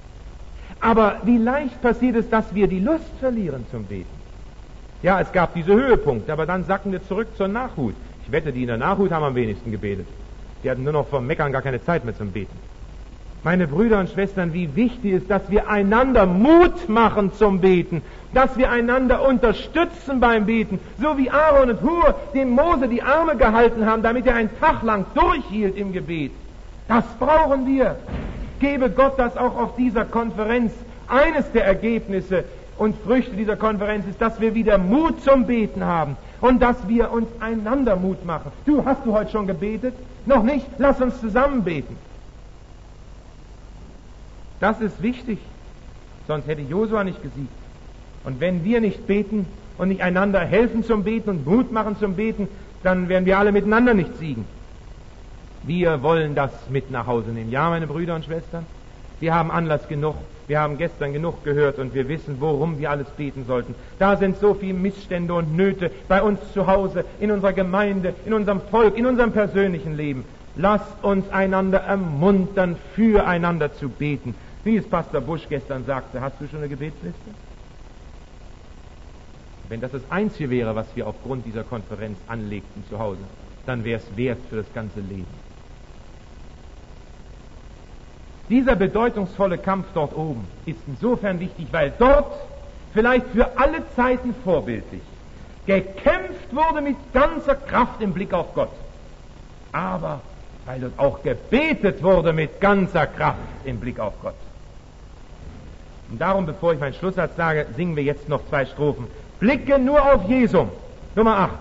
Aber wie leicht passiert es, dass wir die Lust verlieren zum Beten? Ja, es gab diese Höhepunkte, aber dann sacken wir zurück zur Nachhut. Ich wette, die in der Nachhut haben am wenigsten gebetet. Die hatten nur noch vom Meckern gar keine Zeit mehr zum Beten. Meine Brüder und Schwestern, wie wichtig ist, dass wir einander Mut machen zum Beten, dass wir einander unterstützen beim Beten, so wie Aaron und Hur dem Mose die Arme gehalten haben, damit er einen Tag lang durchhielt im Gebet. Das brauchen wir. Gebe Gott das auch auf dieser Konferenz. Eines der Ergebnisse und Früchte dieser Konferenz ist, dass wir wieder Mut zum Beten haben und dass wir uns einander Mut machen. Du, hast du heute schon gebetet? Noch nicht? Lass uns zusammen beten. Das ist wichtig, sonst hätte Josua nicht gesiegt. Und wenn wir nicht beten und nicht einander helfen zum Beten und Mut machen zum Beten, dann werden wir alle miteinander nicht siegen. Wir wollen das mit nach Hause nehmen. Ja, meine Brüder und Schwestern, wir haben Anlass genug. Wir haben gestern genug gehört und wir wissen, worum wir alles beten sollten. Da sind so viele Missstände und Nöte bei uns zu Hause, in unserer Gemeinde, in unserem Volk, in unserem persönlichen Leben. Lasst uns einander ermuntern, füreinander zu beten. Wie es Pastor Busch gestern sagte, hast du schon eine Gebetsliste? Wenn das das Einzige wäre, was wir aufgrund dieser Konferenz anlegten zu Hause, dann wäre es wert für das ganze Leben. Dieser bedeutungsvolle Kampf dort oben ist insofern wichtig, weil dort vielleicht für alle Zeiten vorbildlich gekämpft wurde mit ganzer Kraft im Blick auf Gott. Aber weil dort auch gebetet wurde mit ganzer Kraft im Blick auf Gott. Und darum, bevor ich meinen Schlusssatz sage, singen wir jetzt noch zwei Strophen. Blicke nur auf Jesum. Nummer acht.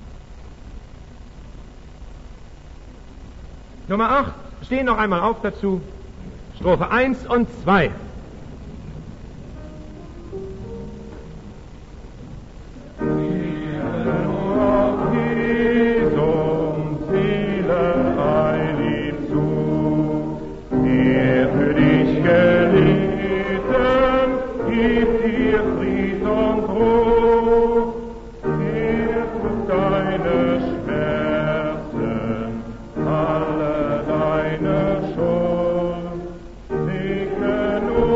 Nummer acht, stehen noch einmal auf dazu. Strophe eins und zwei. Alle deine Schuld, blicke nur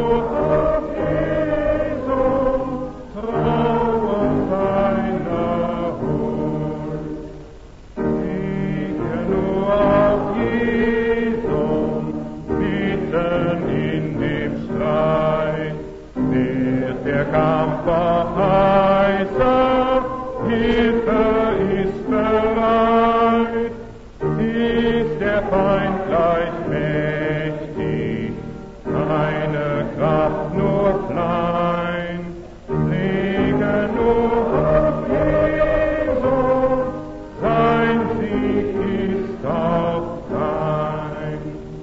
Hilfe ist bereit, ist der Feind gleich mächtig, meine Kraft nur klein, lege nur auf Jesus, sein Sieg ist auch dein.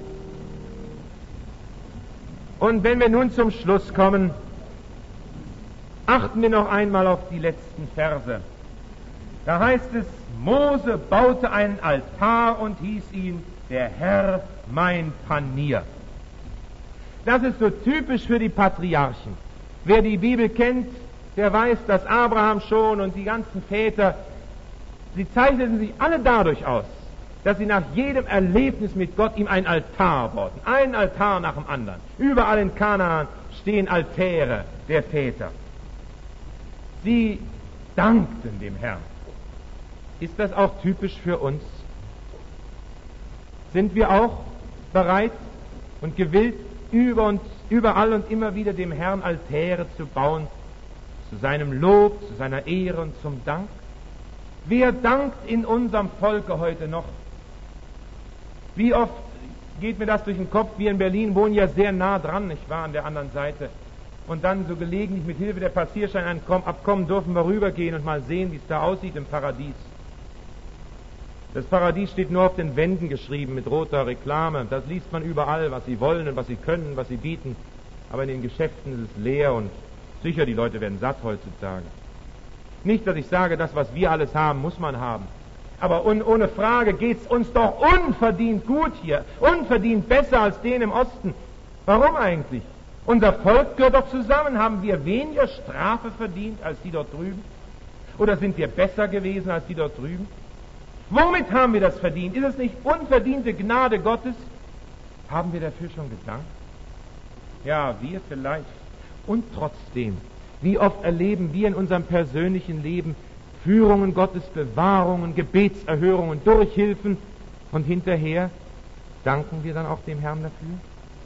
Und wenn wir nun zum Schluss kommen, achten wir noch einmal auf die letzten Verse. Da heißt es, Mose baute einen Altar und hieß ihn, der Herr mein Panier. Das ist so typisch für die Patriarchen. Wer die Bibel kennt, der weiß, dass Abraham schon und die ganzen Väter, sie zeichneten sich alle dadurch aus, dass sie nach jedem Erlebnis mit Gott ihm einen Altar bauten. Einen Altar nach dem anderen. Überall in Kanaan stehen Altäre der Väter. Sie dankten dem Herrn. Ist das auch typisch für uns? Sind wir auch bereit und gewillt, über und überall und immer wieder dem Herrn Altäre zu bauen, zu seinem Lob, zu seiner Ehre und zum Dank? Wer dankt in unserem Volke heute noch? Wie oft geht mir das durch den Kopf? Wir in Berlin wohnen ja sehr nah dran, ich war an der anderen Seite. Und dann so gelegentlich mit Hilfe der Passierscheinabkommen dürfen wir rübergehen und mal sehen, wie es da aussieht im Paradies. Das Paradies steht nur auf den Wänden geschrieben mit roter Reklame. Das liest man überall, was sie wollen und was sie können, was sie bieten. Aber in den Geschäften ist es leer und sicher, die Leute werden satt heutzutage. Nicht, dass ich sage, das, was wir alles haben, muss man haben. Aber un- ohne Frage geht's uns doch unverdient gut hier. Unverdient besser als denen im Osten. Warum eigentlich? Unser Volk gehört doch zusammen. Haben wir weniger Strafe verdient als die dort drüben? Oder sind wir besser gewesen als die dort drüben? Womit haben wir das verdient? Ist es nicht unverdiente Gnade Gottes? Haben wir dafür schon gedankt? Ja, wir vielleicht. Und trotzdem, wie oft erleben wir in unserem persönlichen Leben Führungen Gottes, Bewahrungen, Gebetserhörungen, Durchhilfen und hinterher danken wir dann auch dem Herrn dafür?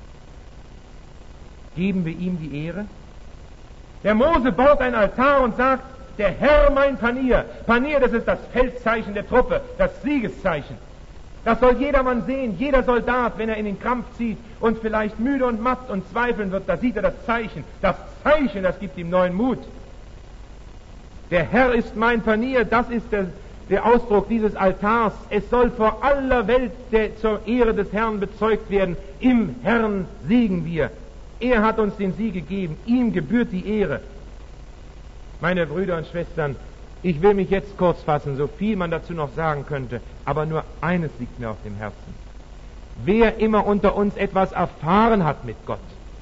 Geben wir ihm die Ehre? Der Mose baut ein Altar und sagt, der Herr mein Panier. Panier, das ist das Feldzeichen der Truppe, das Siegeszeichen. Das soll jedermann sehen, jeder Soldat, wenn er in den Kampf zieht und vielleicht müde und matt und zweifeln wird, da sieht er das Zeichen. Das Zeichen, das gibt ihm neuen Mut. Der Herr ist mein Panier, das ist der, der Ausdruck dieses Altars. Es soll vor aller Welt der, zur Ehre des Herrn bezeugt werden. Im Herrn siegen wir. Er hat uns den Sieg gegeben, ihm gebührt die Ehre. Meine Brüder und Schwestern, ich will mich jetzt kurz fassen, so viel man dazu noch sagen könnte, aber nur eines liegt mir auf dem Herzen. Wer immer unter uns etwas erfahren hat mit Gott,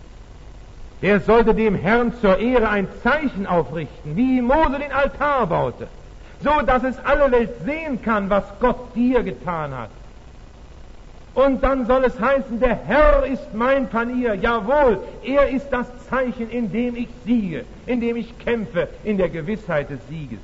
der sollte dem Herrn zur Ehre ein Zeichen aufrichten, wie Mose den Altar baute, so dass es alle Welt sehen kann, was Gott dir getan hat. Und dann soll es heißen, der Herr ist mein Panier. Jawohl, er ist das Zeichen, in dem ich siege, in dem ich kämpfe, in der Gewissheit des Sieges.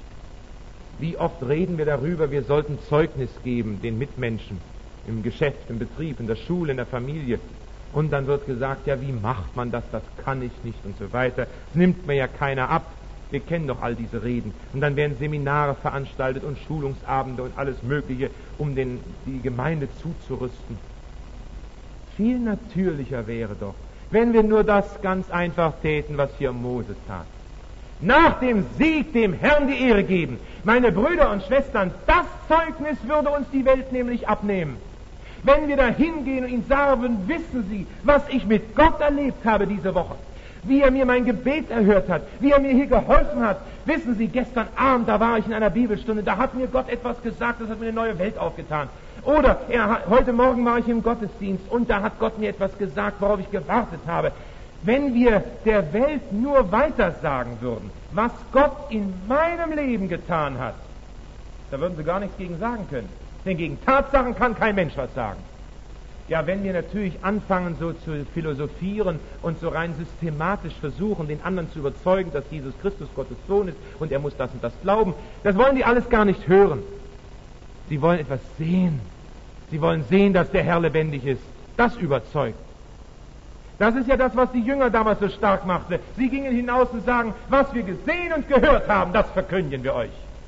Wie oft reden wir darüber, wir sollten Zeugnis geben den Mitmenschen, im Geschäft, im Betrieb, in der Schule, in der Familie. Und dann wird gesagt, ja, wie macht man das, das kann ich nicht und so weiter. Das nimmt mir ja keiner ab. Wir kennen doch all diese Reden. Und dann werden Seminare veranstaltet und Schulungsabende und alles Mögliche, um den, die Gemeinde zuzurüsten. Viel natürlicher wäre doch, wenn wir nur das ganz einfach täten, was hier Mose tat. Nach dem Sieg dem Herrn die Ehre geben. Meine Brüder und Schwestern, das Zeugnis würde uns die Welt nämlich abnehmen. Wenn wir da hingehen und ihn sagen, wissen Sie, was ich mit Gott erlebt habe diese Woche? Wie er mir mein Gebet erhört hat, wie er mir hier geholfen hat. Wissen Sie, gestern Abend, da war ich in einer Bibelstunde, da hat mir Gott etwas gesagt, das hat mir eine neue Welt aufgetan. Oder er hat, heute Morgen war ich im Gottesdienst und da hat Gott mir etwas gesagt, worauf ich gewartet habe. Wenn wir der Welt nur weiter sagen würden, was Gott in meinem Leben getan hat, da würden sie gar nichts gegen sagen können. Denn gegen Tatsachen kann kein Mensch was sagen. Ja, wenn wir natürlich anfangen, so zu philosophieren und so rein systematisch versuchen, den anderen zu überzeugen, dass Jesus Christus Gottes Sohn ist und er muss das und das glauben, das wollen die alles gar nicht hören. Sie wollen etwas sehen. Sie wollen sehen, dass der Herr lebendig ist. Das überzeugt. Das ist ja das, was die Jünger damals so stark machte. Sie gingen hinaus und sagen, was wir gesehen und gehört haben, das verkündigen wir euch.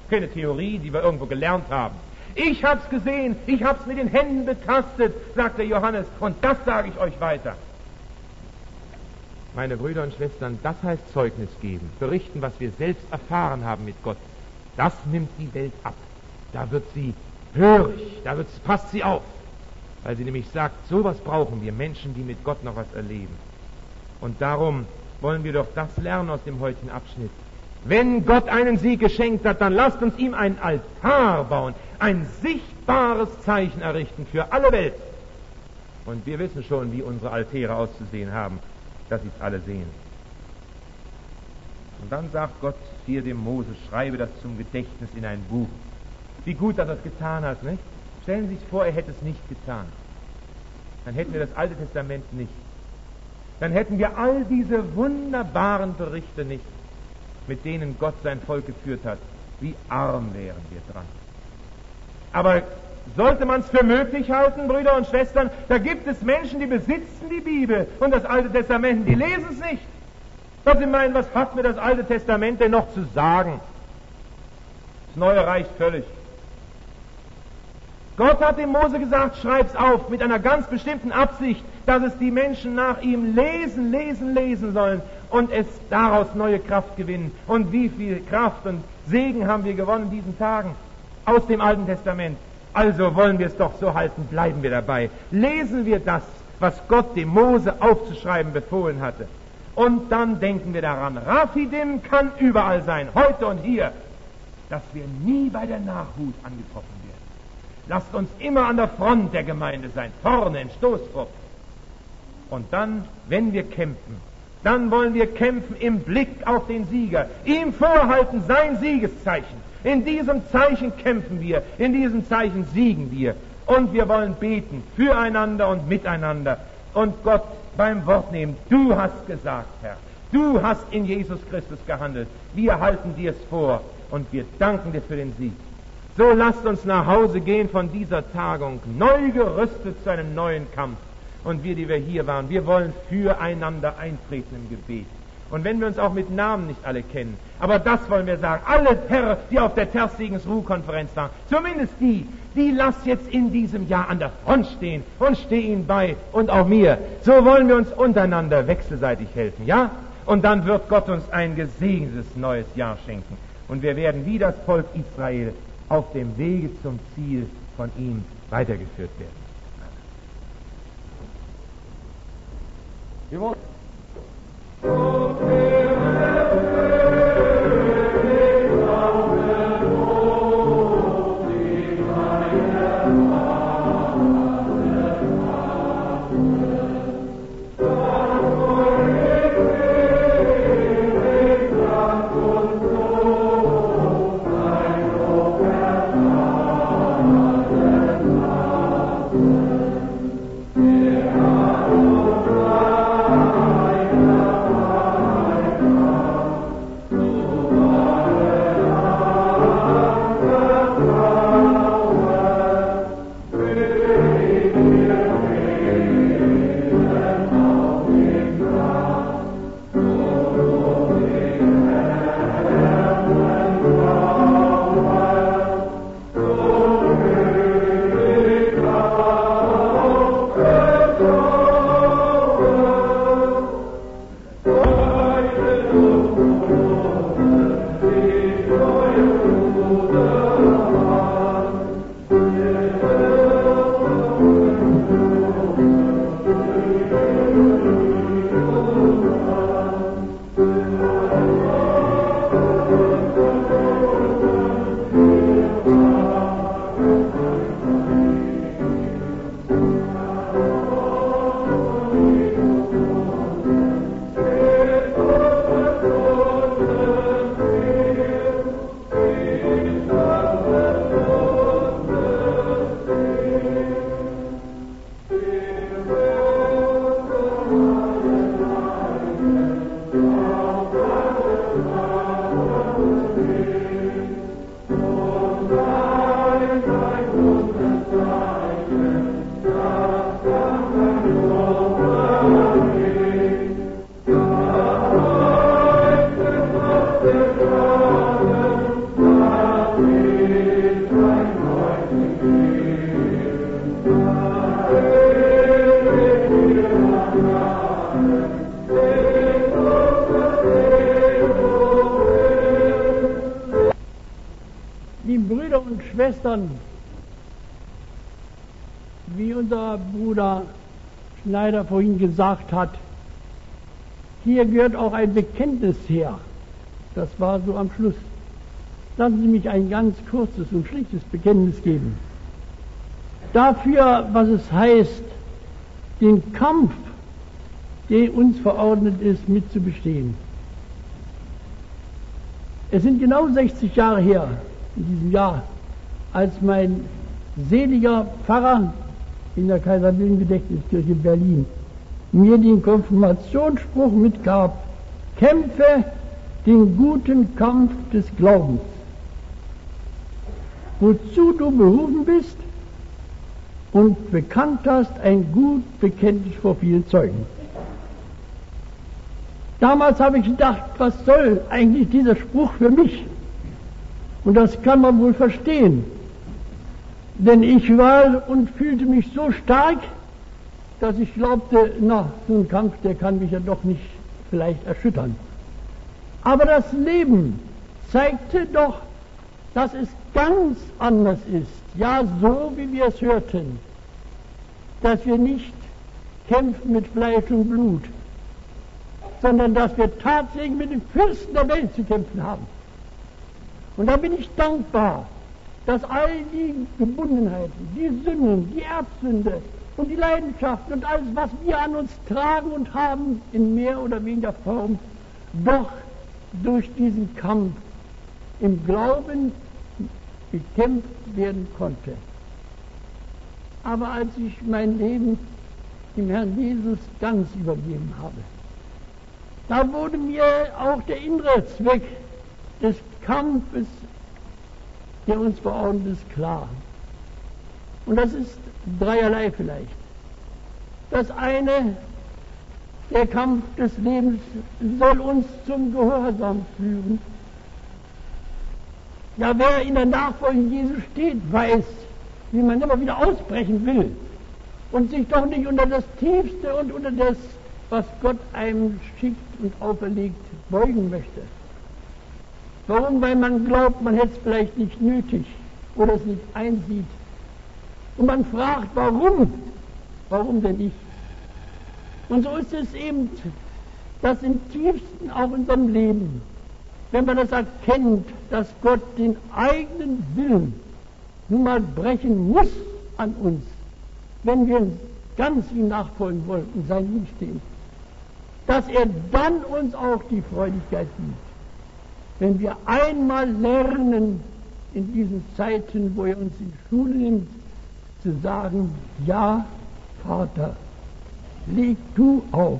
Keine Theorie, die wir irgendwo gelernt haben. Ich hab's gesehen, ich hab's mit den Händen betastet, sagt der Johannes, und das sage ich euch weiter. Meine Brüder und Schwestern, das heißt Zeugnis geben, berichten, was wir selbst erfahren haben mit Gott. Das nimmt die Welt ab. Da wird sie hörig, da wird's, passt sie auf, weil sie nämlich sagt, sowas brauchen wir, Menschen, die mit Gott noch was erleben. Und darum wollen wir doch das lernen aus dem heutigen Abschnitt. Wenn Gott einen Sieg geschenkt hat, dann lasst uns ihm einen Altar bauen, ein sichtbares Zeichen errichten für alle Welt. Und wir wissen schon, wie unsere Altäre auszusehen haben, dass sie es alle sehen. Und dann sagt Gott hier dem Mose, schreibe das zum Gedächtnis in ein Buch. Wie gut, dass er es getan hat, nicht? Stellen Sie sich vor, er hätte es nicht getan. Dann hätten wir das Alte Testament nicht. Dann hätten wir all diese wunderbaren Berichte nicht, mit denen Gott sein Volk geführt hat. Wie arm wären wir dran. Aber sollte man es für möglich halten, Brüder und Schwestern, da gibt es Menschen, die besitzen die Bibel und das Alte Testament, die lesen es nicht. Was sie meinen, was hat mir das Alte Testament denn noch zu sagen? Das Neue reicht völlig. Gott hat dem Mose gesagt, schreib's auf, mit einer ganz bestimmten Absicht, dass es die Menschen nach ihm lesen, lesen, lesen sollen und es daraus neue Kraft gewinnen. Und wie viel Kraft und Segen haben wir gewonnen in diesen Tagen aus dem Alten Testament. Also wollen wir es doch so halten, bleiben wir dabei. Lesen wir das, was Gott dem Mose aufzuschreiben befohlen hatte. Und dann denken wir daran, Raphidim kann überall sein, heute und hier, dass wir nie bei der Nachhut angetroffen werden. Lasst uns immer an der Front der Gemeinde sein, vorne in Stoßtrupp. Und dann, wenn wir kämpfen, dann wollen wir kämpfen im Blick auf den Sieger, ihm vorhalten sein Siegeszeichen. In diesem Zeichen kämpfen wir, in diesem Zeichen siegen wir. Und wir wollen beten füreinander und miteinander. Und Gott beim Wort nehmen. Du hast gesagt, Herr, du hast in Jesus Christus gehandelt. Wir halten dir es vor und wir danken dir für den Sieg. So lasst uns nach Hause gehen von dieser Tagung, neu gerüstet zu einem neuen Kampf. Und wir, die wir hier waren, wir wollen füreinander eintreten im Gebet. Und wenn wir uns auch mit Namen nicht alle kennen, aber das wollen wir sagen, alle Herren, die auf der Terstegens-Ruhr-Konferenz waren, zumindest die, die lass jetzt in diesem Jahr an der Front stehen und steh ihnen bei und auch mir. So wollen wir uns untereinander wechselseitig helfen, ja? Und dann wird Gott uns ein gesegnetes neues Jahr schenken. Und wir werden wie das Volk Israel auf dem Wege zum Ziel von ihm weitergeführt werden. Wir wollen Ja. Brüder und Schwestern, wie unser Bruder Schneider vorhin gesagt hat, hier gehört auch ein Bekenntnis her. Das war so am Schluss. Lassen Sie mich ein ganz kurzes und schlichtes Bekenntnis geben. Dafür, was es heißt, den Kampf, der uns verordnet ist, mitzubestehen. Es sind genau sechzig Jahre her, in diesem Jahr, als mein seliger Pfarrer in der Kaiser-Wilhelm-Gedächtniskirche Berlin mir den Konfirmationsspruch mitgab: Kämpfe den guten Kampf des Glaubens, wozu du berufen bist und bekannt hast ein gut Bekenntnis vor vielen Zeugen. Damals habe ich gedacht, was soll eigentlich dieser Spruch für mich? Und das kann man wohl verstehen, denn ich war und fühlte mich so stark, dass ich glaubte, na, so ein Kampf, der kann mich ja doch nicht vielleicht erschüttern. Aber das Leben zeigte doch, dass es ganz anders ist. Ja, so wie wir es hörten, dass wir nicht kämpfen mit Fleisch und Blut, sondern dass wir tatsächlich mit den Fürsten der Welt zu kämpfen haben. Und da bin ich dankbar, dass all die Gebundenheiten, die Sünden, die Erbsünde und die Leidenschaften und alles, was wir an uns tragen und haben, in mehr oder weniger Form, doch durch diesen Kampf im Glauben bekämpft werden konnte. Aber als ich mein Leben dem Herrn Jesus ganz übergeben habe, da wurde mir auch der innere Zweck des Kampfes, der uns verordnet ist, klar. Und das ist dreierlei vielleicht. Das eine, der Kampf des Lebens soll uns zum Gehorsam führen. Ja, wer in der Nachfolge Jesu steht, weiß, wie man immer wieder ausbrechen will und sich doch nicht unter das Tiefste und unter das, was Gott einem schickt und auferlegt, beugen möchte. Warum? Weil man glaubt, man hätte es vielleicht nicht nötig oder es nicht einsieht. Und man fragt, warum? Warum denn nicht? Und so ist es eben, dass im tiefsten auch in unserem Leben, wenn man das erkennt, dass Gott den eigenen Willen nun mal brechen muss an uns, wenn wir ganz ihm nachfolgen wollen und sein Willen stehen, dass er dann uns auch die Freudigkeit gibt. Wenn wir einmal lernen, in diesen Zeiten, wo er uns in die Schule nimmt, zu sagen, ja, Vater, leg du auf.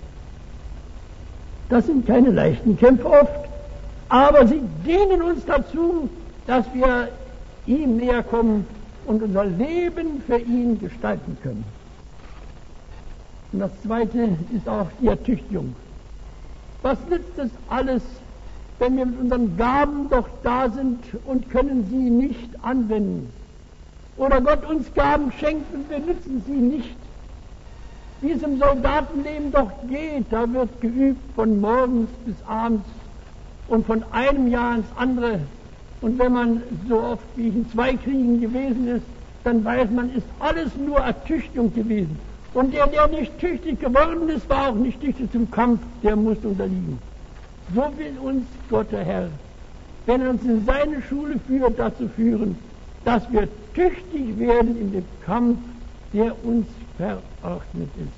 Das sind keine leichten Kämpfe oft, aber sie dienen uns dazu, dass wir ihm näher kommen und unser Leben für ihn gestalten können. Und das Zweite ist auch die Ertüchtigung. Was nützt es alles, wenn wir mit unseren Gaben doch da sind und können sie nicht anwenden? Oder Gott uns Gaben schenkt und wir nützen sie nicht. Wie es im Soldatenleben doch geht, da wird geübt von morgens bis abends und von einem Jahr ins andere. Und wenn man so oft wie ich in zwei Kriegen gewesen ist, dann weiß man, ist alles nur Ertüchtigung gewesen. Und der, der nicht tüchtig geworden ist, war auch nicht tüchtig zum Kampf, der musste unterliegen. So will uns Gott, der Herr, wenn er uns in seine Schule führt, dazu führen, dass wir tüchtig werden in dem Kampf, der uns verordnet ist.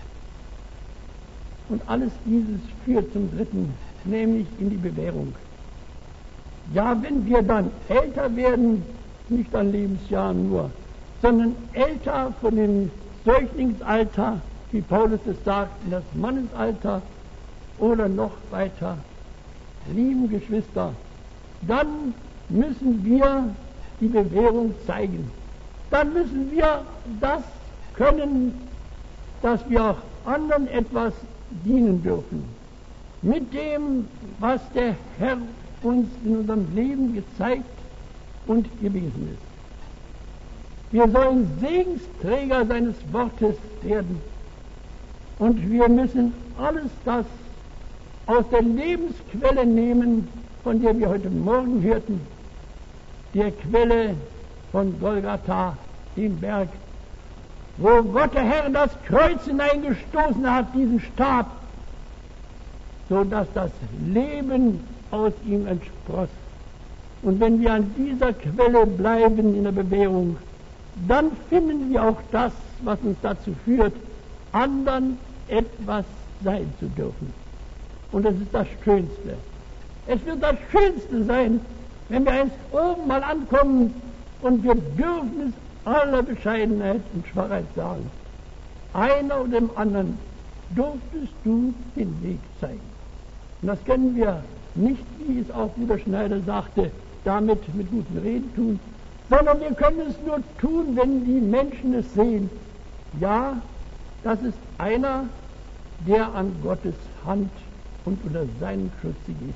Und alles dieses führt zum Dritten, nämlich in die Bewährung. Ja, wenn wir dann älter werden, nicht an Lebensjahren nur, sondern älter von dem Säuglingsalter, wie Paulus es sagt, in das Mannesalter oder noch weiter, lieben Geschwister, dann müssen wir die Bewährung zeigen. Dann müssen wir das können, dass wir auch anderen etwas dienen dürfen. Mit dem, was der Herr uns in unserem Leben gezeigt und gewesen ist. Wir sollen Segensträger seines Wortes werden. Und wir müssen alles das aus der Lebensquelle nehmen, von der wir heute Morgen hörten. der Quelle von Golgatha, dem Berg, wo Gott der Herr in das Kreuz hineingestoßen hat, diesen Stab, so dass das Leben aus ihm entspross. Und wenn wir an dieser Quelle bleiben in der Bewährung, dann finden wir auch das, was uns dazu führt, anderen etwas sein zu dürfen. Und das ist das Schönste. Es wird das Schönste sein, wenn wir einst oben mal ankommen und wir dürfen es aller Bescheidenheit und Schwachheit sagen. Einer oder dem anderen durftest du den Weg zeigen. Und das können wir nicht, wie es auch Bruder Schneider sagte, damit mit guten Reden tun, sondern wir können es nur tun, wenn die Menschen es sehen. Ja, das ist einer, der an Gottes Hand und unter seinen Schutz geht.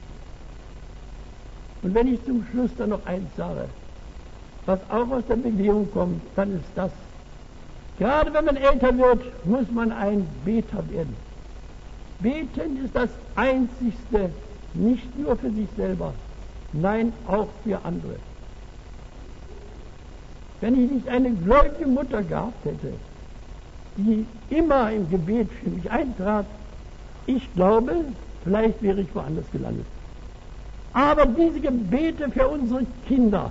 Und wenn ich zum Schluss dann noch eins sage, was auch aus der Bewegung kommt, dann ist das, gerade wenn man älter wird, muss man ein Beter werden. Beten ist das Einzigste, nicht nur für sich selber, nein, auch für andere. Wenn ich nicht eine gläubige Mutter gehabt hätte, die immer im Gebet für mich eintrat, ich glaube, vielleicht wäre ich woanders gelandet. Aber diese Gebete für unsere Kinder,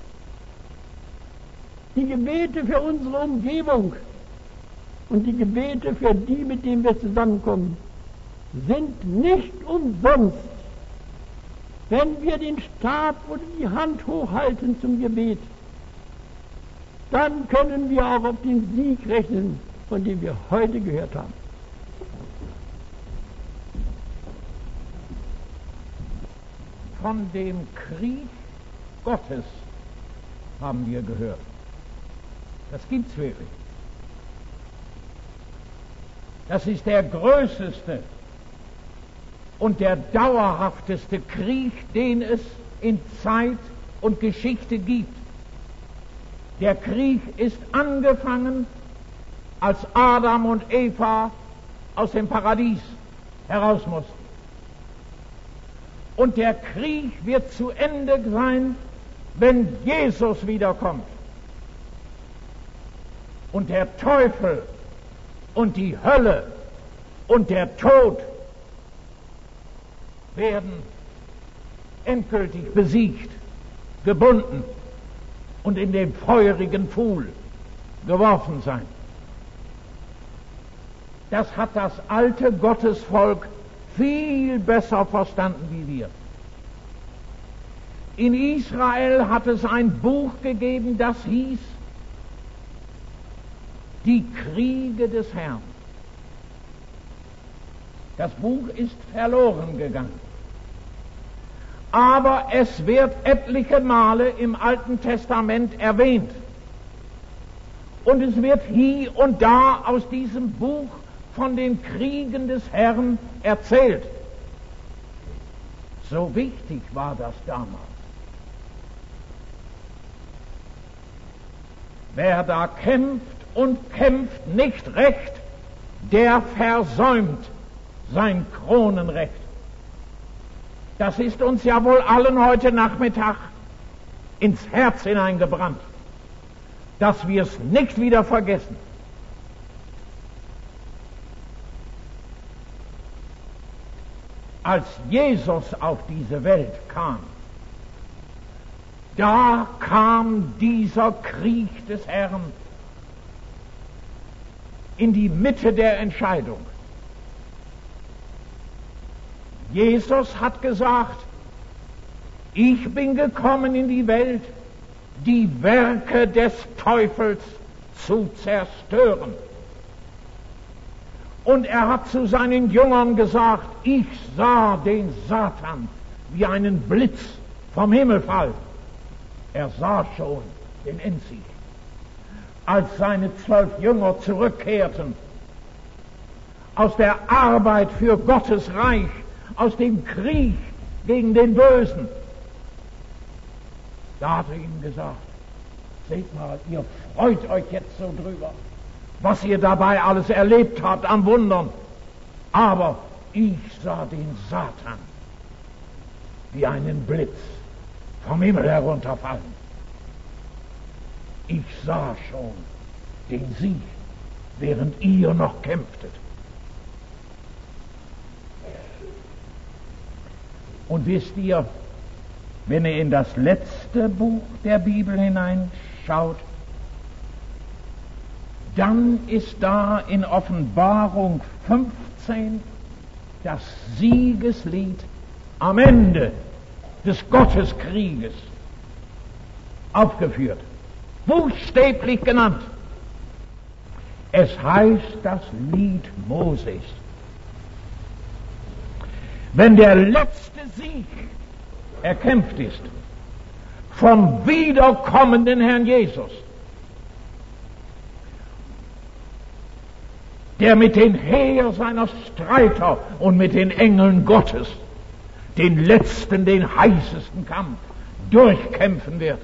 die Gebete für unsere Umgebung und die Gebete für die, mit denen wir zusammenkommen, sind nicht umsonst. Wenn wir den Stab oder die Hand hochhalten zum Gebet, dann können wir auch auf den Sieg rechnen, von dem wir heute gehört haben. Von dem Krieg Gottes haben wir gehört. Das gibt's wirklich. Das ist der größte und der dauerhafteste Krieg, den es in Zeit und Geschichte gibt. Der Krieg ist angefangen, als Adam und Eva aus dem Paradies heraus mussten. Und der Krieg wird zu Ende sein, wenn Jesus wiederkommt. Und der Teufel und die Hölle und der Tod werden endgültig besiegt, gebunden und in den feurigen Pfuhl geworfen sein. Das hat das alte Gottesvolk viel besser verstanden wie wir. In Israel hat es ein Buch gegeben, das hieß Die Kriege des Herrn. Das Buch ist verloren gegangen. Aber es wird etliche Male im Alten Testament erwähnt. Und es wird hier und da aus diesem Buch von den Kriegen des Herrn erzählt. So wichtig war das damals. Wer da kämpft und kämpft nicht recht, der versäumt sein Kronenrecht. Das ist uns ja wohl allen heute Nachmittag ins Herz hineingebrannt, dass wir es nicht wieder vergessen. Als Jesus auf diese Welt kam, da kam dieser Krieg des Herrn in die Mitte der Entscheidung. Jesus hat gesagt, ich bin gekommen in die Welt, die Werke des Teufels zu zerstören. Und er hat zu seinen Jüngern gesagt, ich sah den Satan wie einen Blitz vom Himmel fallen. Er sah schon den Endsieg. Als seine zwölf Jünger zurückkehrten aus der Arbeit für Gottes Reich, aus dem Krieg gegen den Bösen, da hat er ihnen gesagt, seht mal, ihr freut euch jetzt so drüber, was ihr dabei alles erlebt habt an Wundern. Aber ich sah den Satan wie einen Blitz vom Himmel herunterfallen. Ich sah schon den Sieg, während ihr noch kämpftet. Und wisst ihr, wenn ihr in das letzte Buch der Bibel hineinschaut, dann ist da in Offenbarung fünfzehn das Siegeslied am Ende des Gotteskrieges aufgeführt, buchstäblich genannt. Es heißt das Lied Moses. Wenn der letzte Sieg erkämpft ist vom wiederkommenden Herrn Jesus, der mit den Heer seiner Streiter und mit den Engeln Gottes den letzten, den heißesten Kampf durchkämpfen wird,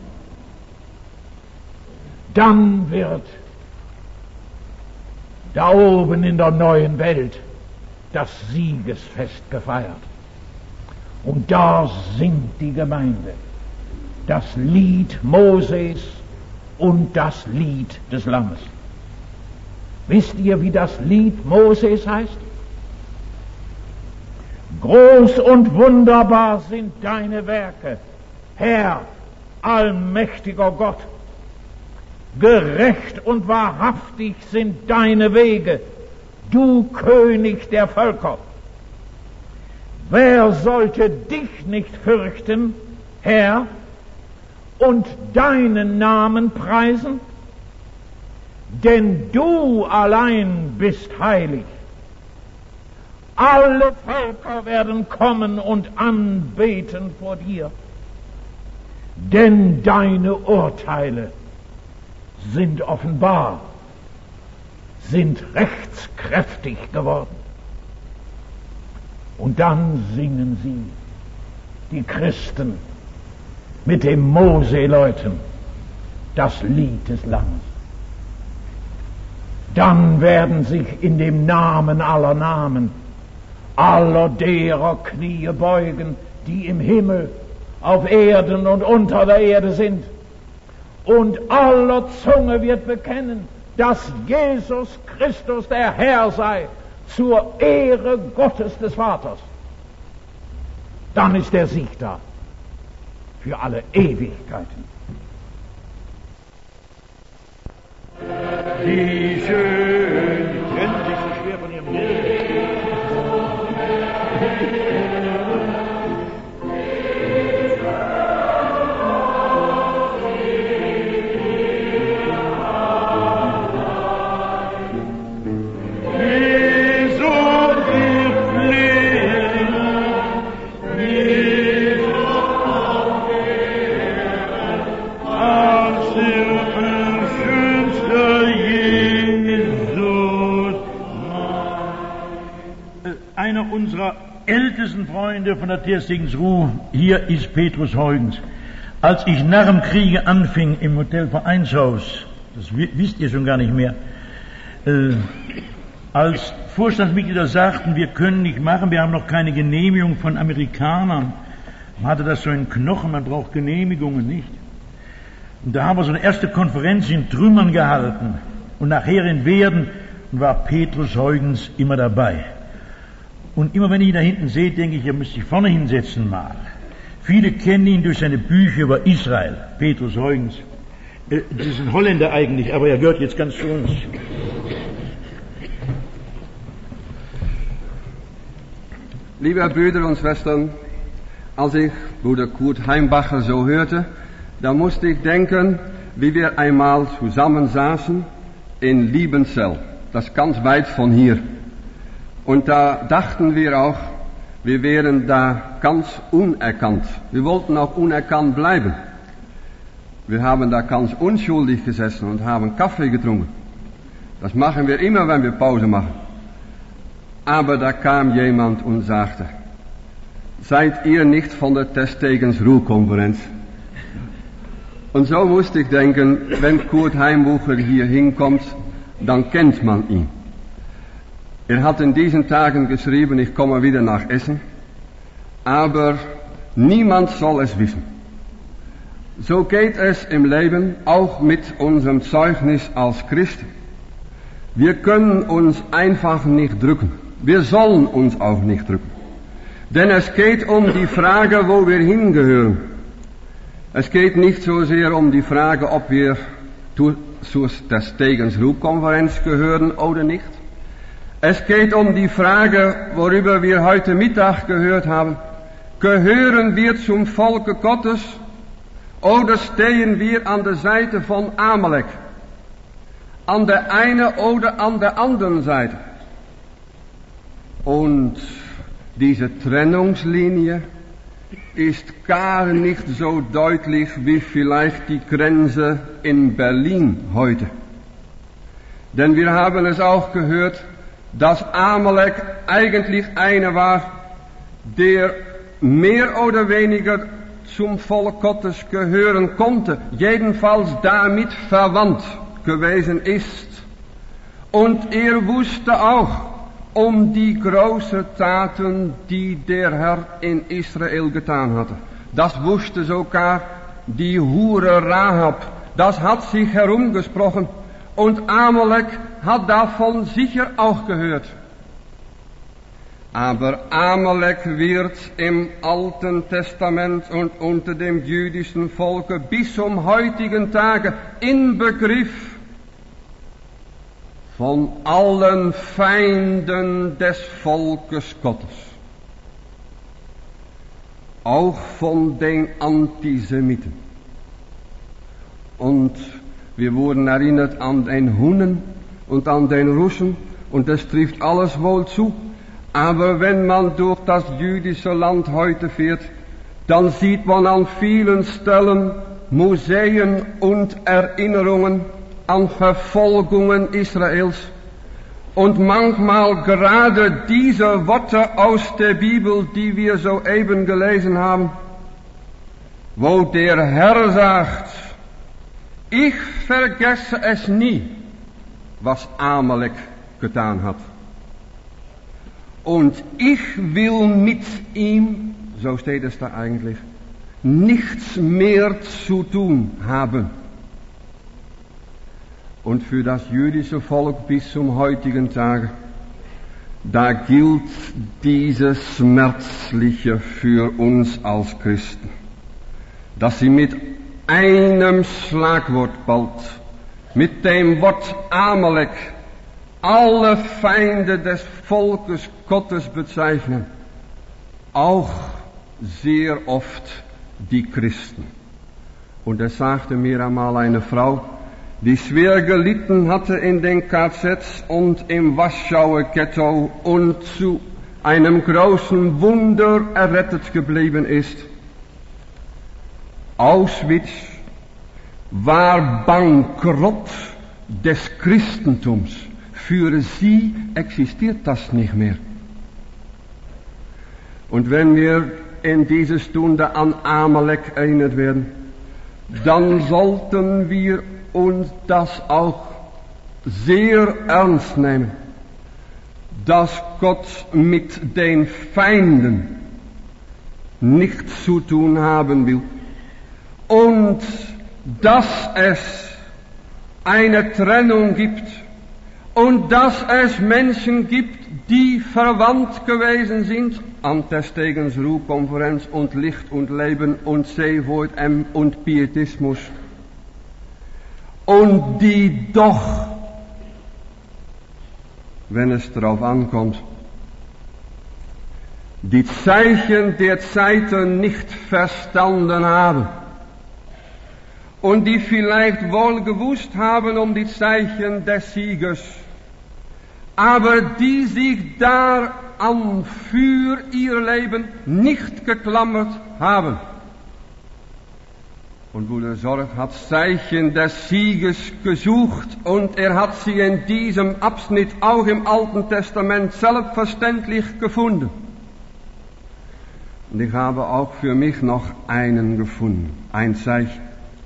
dann wird da oben in der neuen Welt das Siegesfest gefeiert. Und da singt die Gemeinde das Lied Moses und das Lied des Lammes. Wisst ihr, wie das Lied Moses heißt? Groß und wunderbar sind deine Werke, Herr, allmächtiger Gott. Gerecht und wahrhaftig sind deine Wege, du König der Völker. Wer sollte dich nicht fürchten, Herr, und deinen Namen preisen? Denn du allein bist heilig. Alle Völker werden kommen und anbeten vor dir, denn deine Urteile sind offenbar, sind rechtskräftig geworden. Und dann singen sie, die Christen, mit dem Mose-Leuten das Lied des Lammes. Dann werden sich in dem Namen aller Namen aller derer Knie beugen, die im Himmel, auf Erden und unter der Erde sind. Und aller Zunge wird bekennen, dass Jesus Christus der Herr sei, zur Ehre Gottes des Vaters. Dann ist der Sieg da, für alle Ewigkeiten. Wie schön, die trennen sich so schwer von ihrem Leben. Unserer ältesten Freunde von der Terstingsruh, hier ist Petrus Huygens. Als ich nach dem Kriege anfing im Hotel Vereinshaus, das wisst ihr schon gar nicht mehr, äh, als Vorstandsmitglieder sagten, wir können nicht machen, wir haben noch keine Genehmigung von Amerikanern. Man hatte das so in Knochen, man braucht Genehmigungen nicht. Und da haben wir so eine erste Konferenz in Trümmern gehalten und nachher in Werden war Petrus Huygens immer dabei. Und immer wenn ich ihn da hinten sehe, denke ich, er müsste sich vorne hinsetzen mal. Viele kennen ihn durch seine Bücher über Israel, Petrus Huygens. Äh, das ist ein Holländer eigentlich, aber er gehört jetzt ganz zu uns. Liebe Brüder und Schwestern, als ich Bruder Kurt Heimbacher so hörte, da musste ich denken, wie wir einmal zusammen saßen in Liebenzell, das ganz weit von hier. Und da dachten wir auch, wir wären da ganz unerkannt. Wir wollten auch unerkannt bleiben. Wir haben da ganz unschuldig gesessen und haben Kaffee getrunken. Das machen wir immer, wenn wir Pause machen. Aber da kam jemand und sagte, seid ihr nicht von der Testegensruhe-Konferenz? Und so musste ich denken, wenn Kurt Heimbucher hier hinkommt, dann kennt man ihn. Er hat in diesen Tagen geschrieben, ich komme wieder nach Essen, aber niemand soll es wissen. So geht es im Leben auch mit unserem Zeugnis als Christen. Wir können uns einfach nicht drücken. Wir sollen uns auch nicht drücken. Denn es geht um die Frage, wo wir hingehören. Es geht nicht so sehr um die Frage, ob wir zu der Stegensruh-Konferenz gehören oder nicht. Es geht um die Frage, worüber wir heute Mittag gehört haben. Gehören wir zum Volke Gottes oder stehen wir an der Seite von Amalek? An der einen oder an der anderen Seite? Und diese Trennungslinie ist gar nicht so deutlich wie vielleicht die Grenze in Berlin heute. Denn wir haben es auch gehört, dass Amalek eigentlich einer war, der mehr oder weniger zum Volk Gottes gehören konnte, jedenfalls damit verwandt gewesen ist. Und er wusste auch um die großen Taten, die der Herr in Israel getan hatte. Das wusste sogar die Hure Rahab. Das hat sich herumgesprochen. Und Amalek hat davon sicher auch gehört. Aber Amalek wird im Alten Testament und unter dem jüdischen Volke bis zum heutigen Tage inbegriffen von allen Feinden des Volkes Gottes. Auch von den Antisemiten. Und wir wurden erinnert an den Hunnen und an den Russen, und das trifft alles wohl zu. Aber wenn man durch das jüdische Land heute fährt, dann sieht man an vielen Stellen Museen und Erinnerungen an Verfolgungen Israels. Und manchmal gerade diese Worte aus der Bibel, die wir soeben gelesen haben, wo der Herr sagt, ich vergesse es nie, was Amalek getan hat. Und ich will mit ihm, so steht es da eigentlich, nichts mehr zu tun haben. Und für das jüdische Volk bis zum heutigen Tage, da gilt dieses Schmerzliche für uns als Christen, dass sie mit einem Schlagwort bald, mit dem Wort Amalek, alle Feinde des Volkes Gottes bezeichnen, auch sehr oft die Christen. Und es sagte mir einmal eine Frau, die schwer gelitten hatte in den K Zs und im Warschauer Ghetto und zu einem großen Wunder errettet geblieben ist. Auschwitz war bankrott des Christentums. Für sie existiert das nicht mehr. Und wenn wir in dieser Stunde an Amalek erinnert werden, dann sollten wir uns das auch sehr ernst nehmen, dass Gott mit den Feinden nichts zu tun haben will und dass es eine Trennung gibt und dass es Menschen gibt, die verwandt gewesen sind an der Stegensruh-Konferenz und Licht und Leben und C V M und Pietismus und die doch, wenn es darauf ankommt, die Zeichen der Zeiten nicht verstanden haben und die vielleicht wohl gewusst haben um die Zeichen des Sieges, aber die sich daran für ihr Leben nicht geklammert haben. Und Bruder Sorg hat Zeichen des Sieges gesucht und er hat sie in diesem Abschnitt auch im Alten Testament selbstverständlich gefunden. Und ich habe auch für mich noch einen gefunden, ein Zeichen.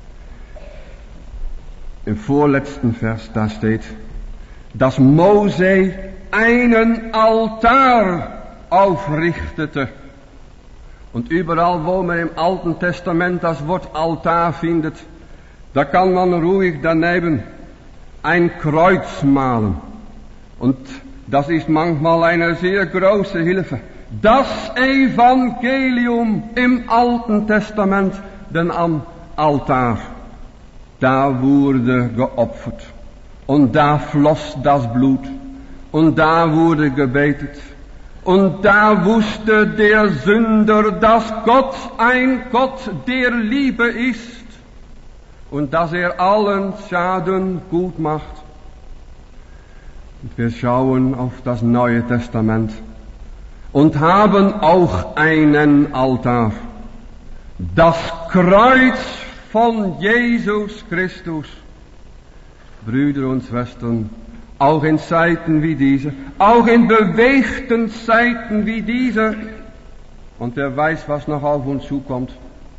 Im vorletzten Vers, da steht, dass Mose einen Altar aufrichtete Und überall, wo man im Alten Testament das Wort Altar findet, da kann man ruhig daneben ein Kreuz malen. Und das ist manchmal eine sehr große Hilfe. Das Evangelium im Alten Testament, denn am Altar, da wurde geopfert. Und da floss das Blut. Und da wurde gebetet. Und da wusste der Sünder, dass Gott ein Gott der Liebe ist. Und dass er allen Schaden gut macht. Und wir schauen auf das Neue Testament und haben auch einen Altar. Das Kreuz von Jesus Christus. Brüder und Schwestern, auch in Zeiten wie diese, auch in bewegten Zeiten wie diese, und wer weiß, was noch auf uns zukommt,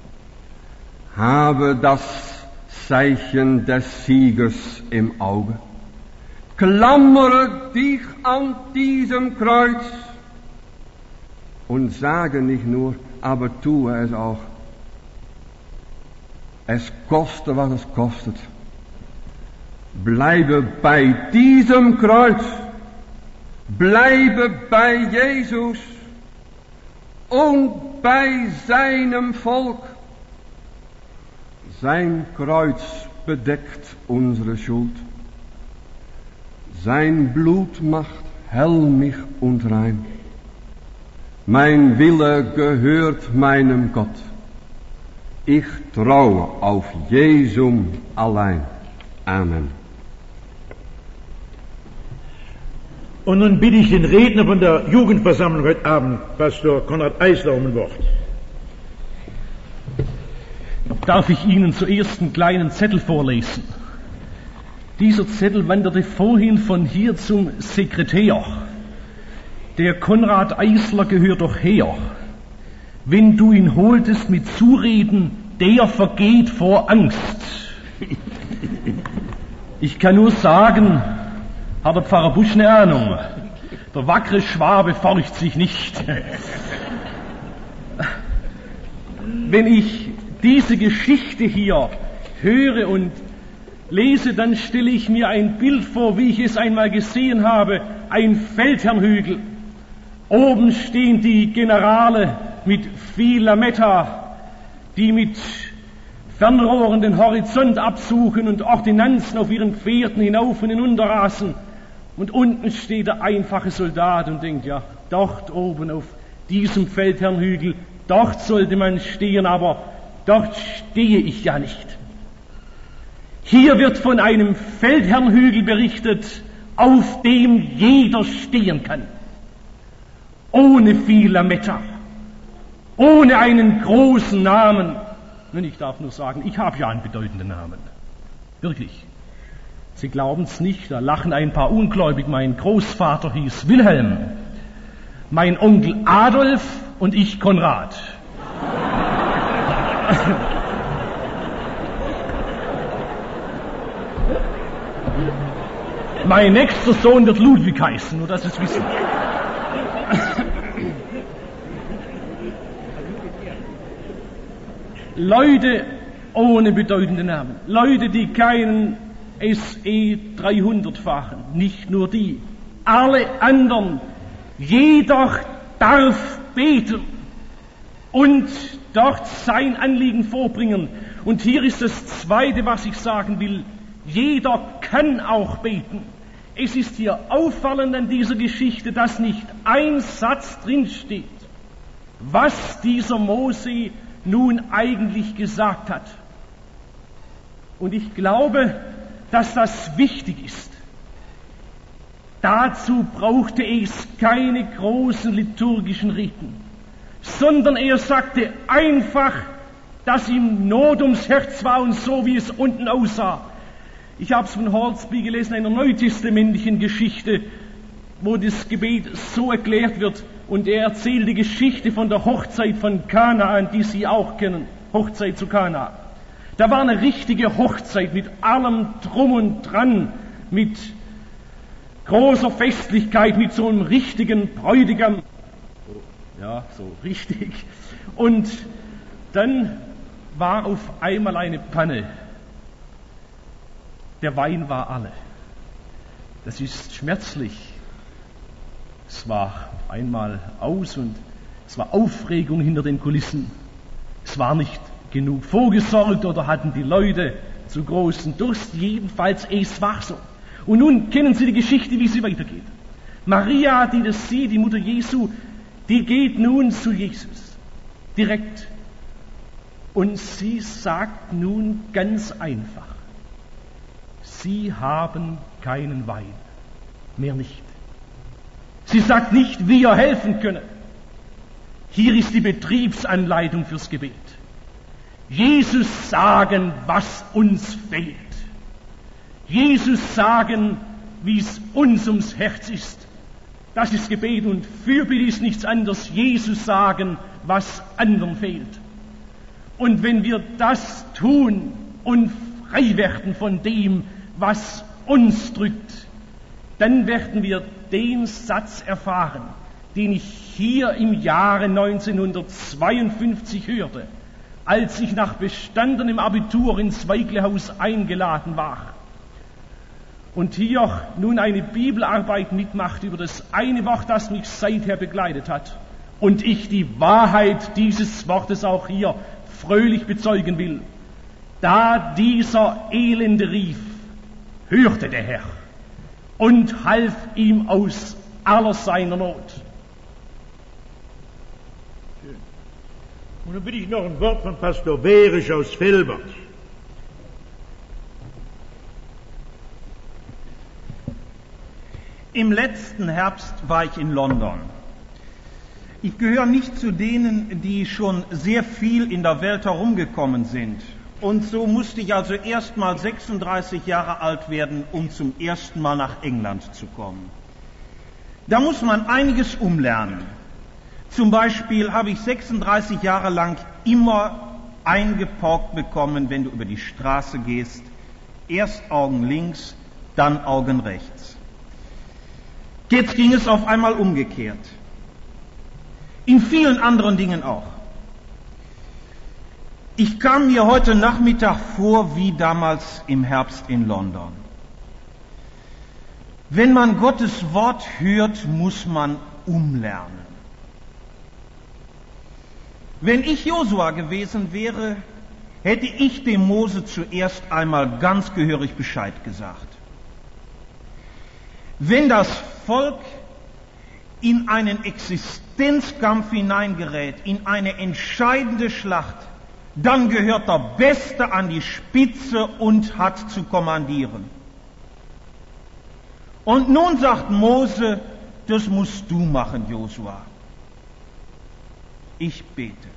habe das Zeichen des Sieges im Auge. Klammere dich an diesem Kreuz und sage nicht nur, aber tue es auch. Es koste, was es kostet. Bleibe bei diesem Kreuz. Bleibe bei Jesus und bei seinem Volk. Sein Kreuz bedeckt unsere Schuld. Sein Blut macht helmig und rein. Mein Wille gehört meinem Gott. Ich traue auf Jesum allein. Amen. Und nun bitte ich den Redner von der Jugendversammlung heute Abend, Pastor Konrad Eisler, um ein Wort. Darf ich Ihnen zuerst einen kleinen Zettel vorlesen? Dieser Zettel wanderte vorhin von hier zum Sekretär. Der Konrad Eisler gehört doch her. Wenn du ihn holtest mit Zureden, der vergeht vor Angst. Ich kann nur sagen, hat der Pfarrer Busch eine Ahnung. Der wackere Schwabe furcht sich nicht. Wenn ich diese Geschichte hier höre und lese, dann stelle ich mir ein Bild vor, wie ich es einmal gesehen habe, ein Feldherrnhügel. Oben stehen die Generale mit viel Lametta, die mit Fernrohren den Horizont absuchen und Ordinanzen auf ihren Pferden hinauf und hinunter rasen. Und unten steht der einfache Soldat und denkt, ja, dort oben auf diesem Feldherrnhügel, dort sollte man stehen, aber dort stehe ich ja nicht. Hier wird von einem Feldherrnhügel berichtet, auf dem jeder stehen kann. Ohne viel Lametta, ohne einen großen Namen. Und ich darf nur sagen, ich habe ja einen bedeutenden Namen. Wirklich. Sie glauben es nicht, da lachen ein paar ungläubig. Mein Großvater hieß Wilhelm, mein Onkel Adolf und ich Konrad. Mein nächster Sohn wird Ludwig heißen, nur dass Sie es wissen. Leute ohne bedeutende Namen, Leute, die keinen S E dreihundert fahren, nicht nur die, alle anderen, jeder darf beten und dort sein Anliegen vorbringen. Und hier ist das Zweite, was ich sagen will, jeder kann auch beten. Es ist hier auffallend an dieser Geschichte, dass nicht ein Satz drinsteht, was dieser Mose nun eigentlich gesagt hat. Und ich glaube, dass das wichtig ist. Dazu brauchte es keine großen liturgischen Riten, sondern er sagte einfach, dass ihm Not ums Herz war und so, wie es unten aussah. Ich habe es von Hornsby gelesen, einer neutestamentlichen Geschichte, wo das Gebet so erklärt wird. Und er erzählt die Geschichte von der Hochzeit von Kanaan, die Sie auch kennen. Hochzeit zu Kana. Da war eine richtige Hochzeit mit allem Drum und Dran, mit großer Festlichkeit, mit so einem richtigen Bräutigam. Ja, so richtig. Und dann war auf einmal eine Panne. Der Wein war alle. Das ist schmerzlich. Es war auf einmal aus und es war Aufregung hinter den Kulissen. Es war nicht genug vorgesorgt oder hatten die Leute zu großen Durst. Jedenfalls, es war so. Und nun kennen Sie die Geschichte, wie sie weitergeht. Maria, die das sieht, die Mutter Jesu, die geht nun zu Jesus. Direkt. Und sie sagt nun ganz einfach: Sie haben keinen Wein. Mehr nicht. Sie sagt nicht, wie ihr helfen könne. Hier ist die Betriebsanleitung fürs Gebet. Jesus sagen, was uns fehlt. Jesus sagen, wie es uns ums Herz ist. Das ist Gebet, und Fürbitte ist nichts anderes. Jesus sagen, was anderen fehlt. Und wenn wir das tun und frei werden von dem, was uns drückt, dann werden wir den Satz erfahren, den ich hier im Jahre neunzehnhundertzweiundfünfzig hörte, als ich nach bestandenem Abitur ins Weiglehaus eingeladen war und hier nun eine Bibelarbeit mitmachte über das eine Wort, das mich seither begleitet hat, und ich die Wahrheit dieses Wortes auch hier fröhlich bezeugen will. Da dieser Elende rief, hörte der Herr und half ihm aus aller seiner Not. Und dann bitte ich noch ein Wort von Pastor Behrisch aus Velbert. Im letzten Herbst war ich in London. Ich gehöre nicht zu denen, die schon sehr viel in der Welt herumgekommen sind. Und so musste ich also erst mal sechsunddreißig Jahre alt werden, um zum ersten Mal nach England zu kommen. Da muss man einiges umlernen. Zum Beispiel habe ich sechsunddreißig Jahre lang immer eingepaukt bekommen, wenn du über die Straße gehst. Erst Augen links, dann Augen rechts. Jetzt ging es auf einmal umgekehrt. In vielen anderen Dingen auch. Ich kam mir heute Nachmittag vor wie damals im Herbst in London. Wenn man Gottes Wort hört, muss man umlernen. Wenn ich Josua gewesen wäre, hätte ich dem Mose zuerst einmal ganz gehörig Bescheid gesagt. Wenn das Volk in einen Existenzkampf hineingerät, in eine entscheidende Schlacht, dann gehört der Beste an die Spitze und hat zu kommandieren. Und nun sagt Mose, das musst du machen, Josua. Ich bete.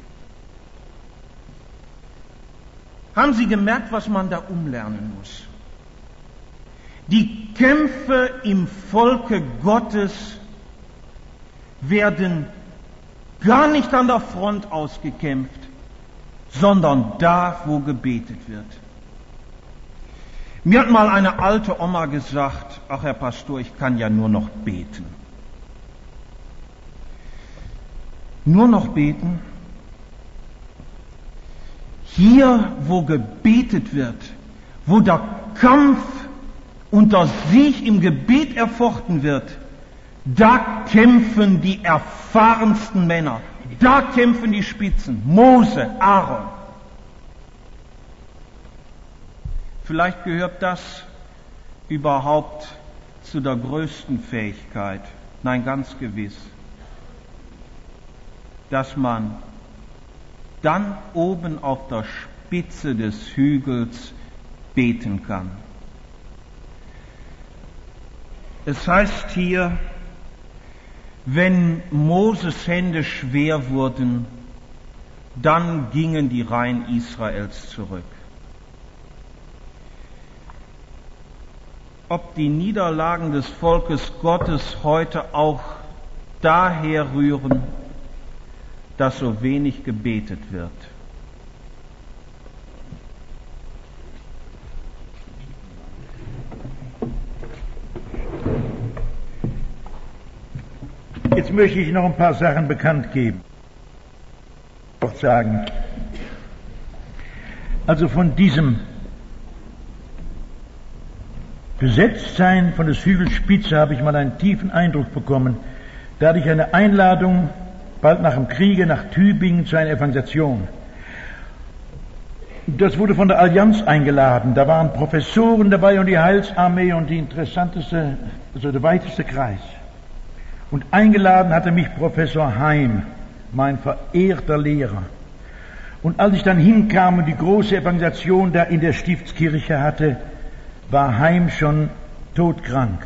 Haben Sie gemerkt, was man da umlernen muss? Die Kämpfe im Volke Gottes werden gar nicht an der Front ausgekämpft, sondern da, wo gebetet wird. Mir hat mal eine alte Oma gesagt, ach Herr Pastor, ich kann ja nur noch beten. Nur noch beten? Hier, wo gebetet wird, wo der Kampf und der Sieg im Gebet erfochten wird, da kämpfen die erfahrensten Männer, da kämpfen die Spitzen, Mose, Aaron. Vielleicht gehört das überhaupt zu der größten Fähigkeit, nein, ganz gewiss, dass man dann oben auf der Spitze des Hügels beten kann. Es heißt hier, wenn Moses Hände schwer wurden, dann gingen die Reihen Israels zurück. Ob die Niederlagen des Volkes Gottes heute auch daher rühren, dass so wenig gebetet wird. Jetzt möchte ich noch ein paar Sachen bekannt geben. Auch sagen. Also von diesem Besetztsein von des Hügels Spitze habe ich mal einen tiefen Eindruck bekommen. Da hatte ich eine Einladung, bald nach dem Kriege, nach Tübingen zu einer Evangelisation. Das wurde von der Allianz eingeladen. Da waren Professoren dabei und die Heilsarmee und die interessanteste, also der weiteste Kreis. Und eingeladen hatte mich Professor Heim, mein verehrter Lehrer. Und als ich dann hinkam und die große Evangelisation da in der Stiftskirche hatte, war Heim schon todkrank.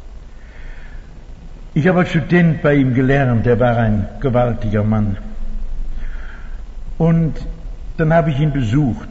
Ich habe als Student bei ihm gelernt, er war ein gewaltiger Mann. Und dann habe ich ihn besucht.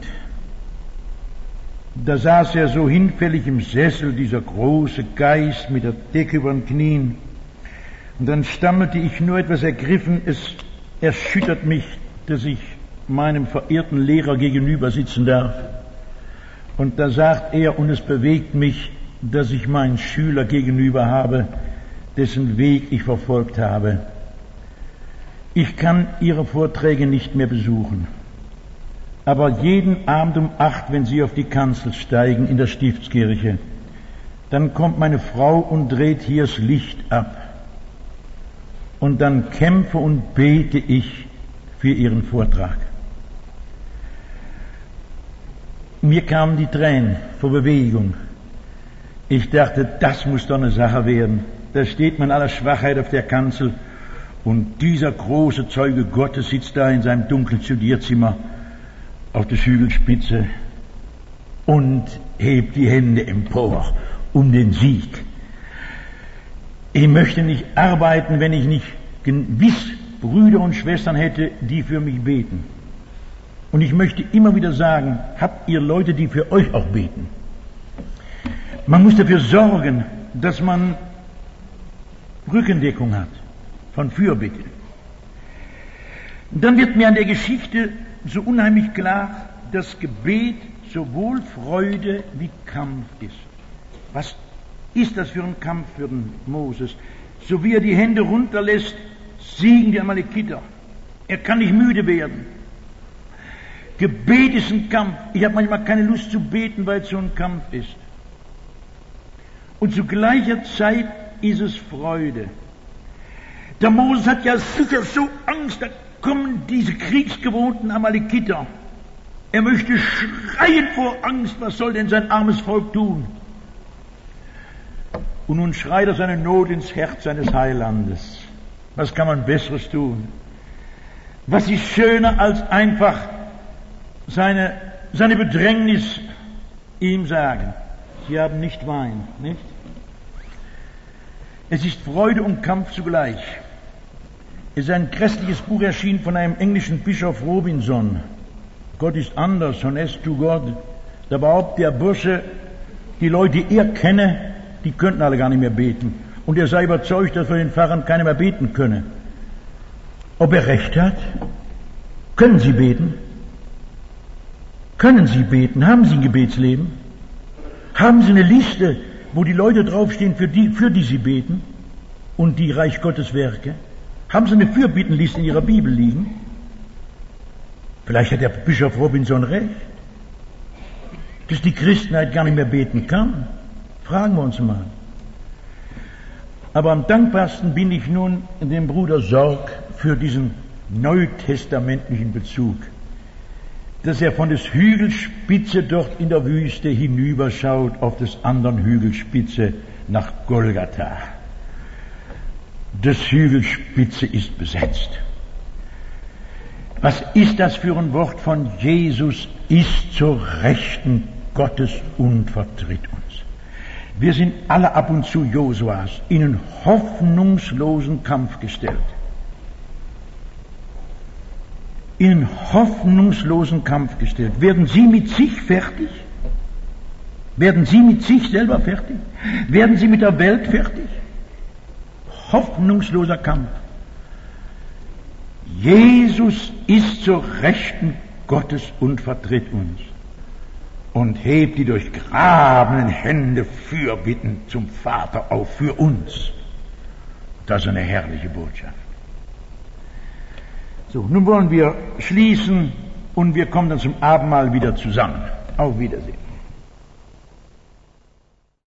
Da saß er so hinfällig im Sessel, dieser große Geist mit der Decke über den Knien. Und dann stammelte ich nur etwas ergriffen, es erschüttert mich, dass ich meinem verehrten Lehrer gegenüber sitzen darf. Und da sagt er, und es bewegt mich, dass ich meinen Schüler gegenüber habe, dessen Weg ich verfolgt habe. Ich kann Ihre Vorträge nicht mehr besuchen. Aber jeden Abend um acht, wenn Sie auf die Kanzel steigen in der Stiftskirche, dann kommt meine Frau und dreht hier das Licht ab. Und dann kämpfe und bete ich für Ihren Vortrag. Mir kamen die Tränen vor Bewegung. Ich dachte, das muss doch eine Sache werden. Da steht man in aller Schwachheit auf der Kanzel und dieser große Zeuge Gottes sitzt da in seinem dunklen Studierzimmer auf der Hügelspitze und hebt die Hände empor um den Sieg. Ich möchte nicht arbeiten, wenn ich nicht gewiss Brüder und Schwestern hätte, die für mich beten. Und ich möchte immer wieder sagen, habt ihr Leute, die für euch auch beten? Man muss dafür sorgen, dass man Rückendeckung hat von Fürbitte. Dann wird mir an der Geschichte so unheimlich klar, dass Gebet sowohl Freude wie Kampf ist. Was ist das für ein Kampf für den Moses? So wie er die Hände runterlässt, siegen die Amalekiter. Er kann nicht müde werden. Gebet ist ein Kampf. Ich habe manchmal keine Lust zu beten, weil es so ein Kampf ist. Und zu gleicher Zeit ist es Freude. Der Moses hat ja sicher so Angst, da kommen diese kriegsgewohnten Amalekiter. Er möchte schreien vor Angst, was soll denn sein armes Volk tun? Und nun schreit er seine Not ins Herz seines Heilandes. Was kann man Besseres tun? Was ist schöner als einfach seine, seine Bedrängnis ihm sagen? Sie haben nicht Wein, nicht? Es ist Freude und Kampf zugleich. Es ist ein grässliches Buch erschienen von einem englischen Bischof Robinson. Gott ist anders, honest to God. Da behauptet der Bursche, die Leute, die er kenne, die könnten alle gar nicht mehr beten. Und er sei überzeugt, dass für den Pfarrern keiner mehr beten könne. Ob er recht hat? Können Sie beten? Können Sie beten? Haben Sie ein Gebetsleben? Haben Sie eine Liste, wo die Leute draufstehen, für die, für die Sie beten? Und die Reich Gottes Werke? Haben Sie eine Fürbittenliste in Ihrer Bibel liegen? Vielleicht hat der Bischof Robinson recht, dass die Christenheit gar nicht mehr beten kann. Fragen wir uns mal. Aber am dankbarsten bin ich nun dem Bruder Sorg für diesen neutestamentlichen Bezug, dass er von des Hügelspitze dort in der Wüste hinüberschaut auf des anderen Hügelspitze nach Golgatha. Das Hügelspitze ist besetzt. Was ist das für ein Wort von Jesus? Ist zur Rechten Gottes und vertritt uns. Wir sind alle ab und zu Josuas in einen hoffnungslosen Kampf gestellt. In einen hoffnungslosen Kampf gestellt. Werden Sie mit sich fertig? Werden Sie mit sich selber fertig? Werden Sie mit der Welt fertig? Hoffnungsloser Kampf. Jesus ist zur Rechten Gottes und vertritt uns und hebt die durchgrabenen Hände Fürbitten zum Vater auf für uns. Das ist eine herrliche Botschaft. So, nun wollen wir schließen und wir kommen dann zum Abendmahl wieder zusammen. Auf Wiedersehen.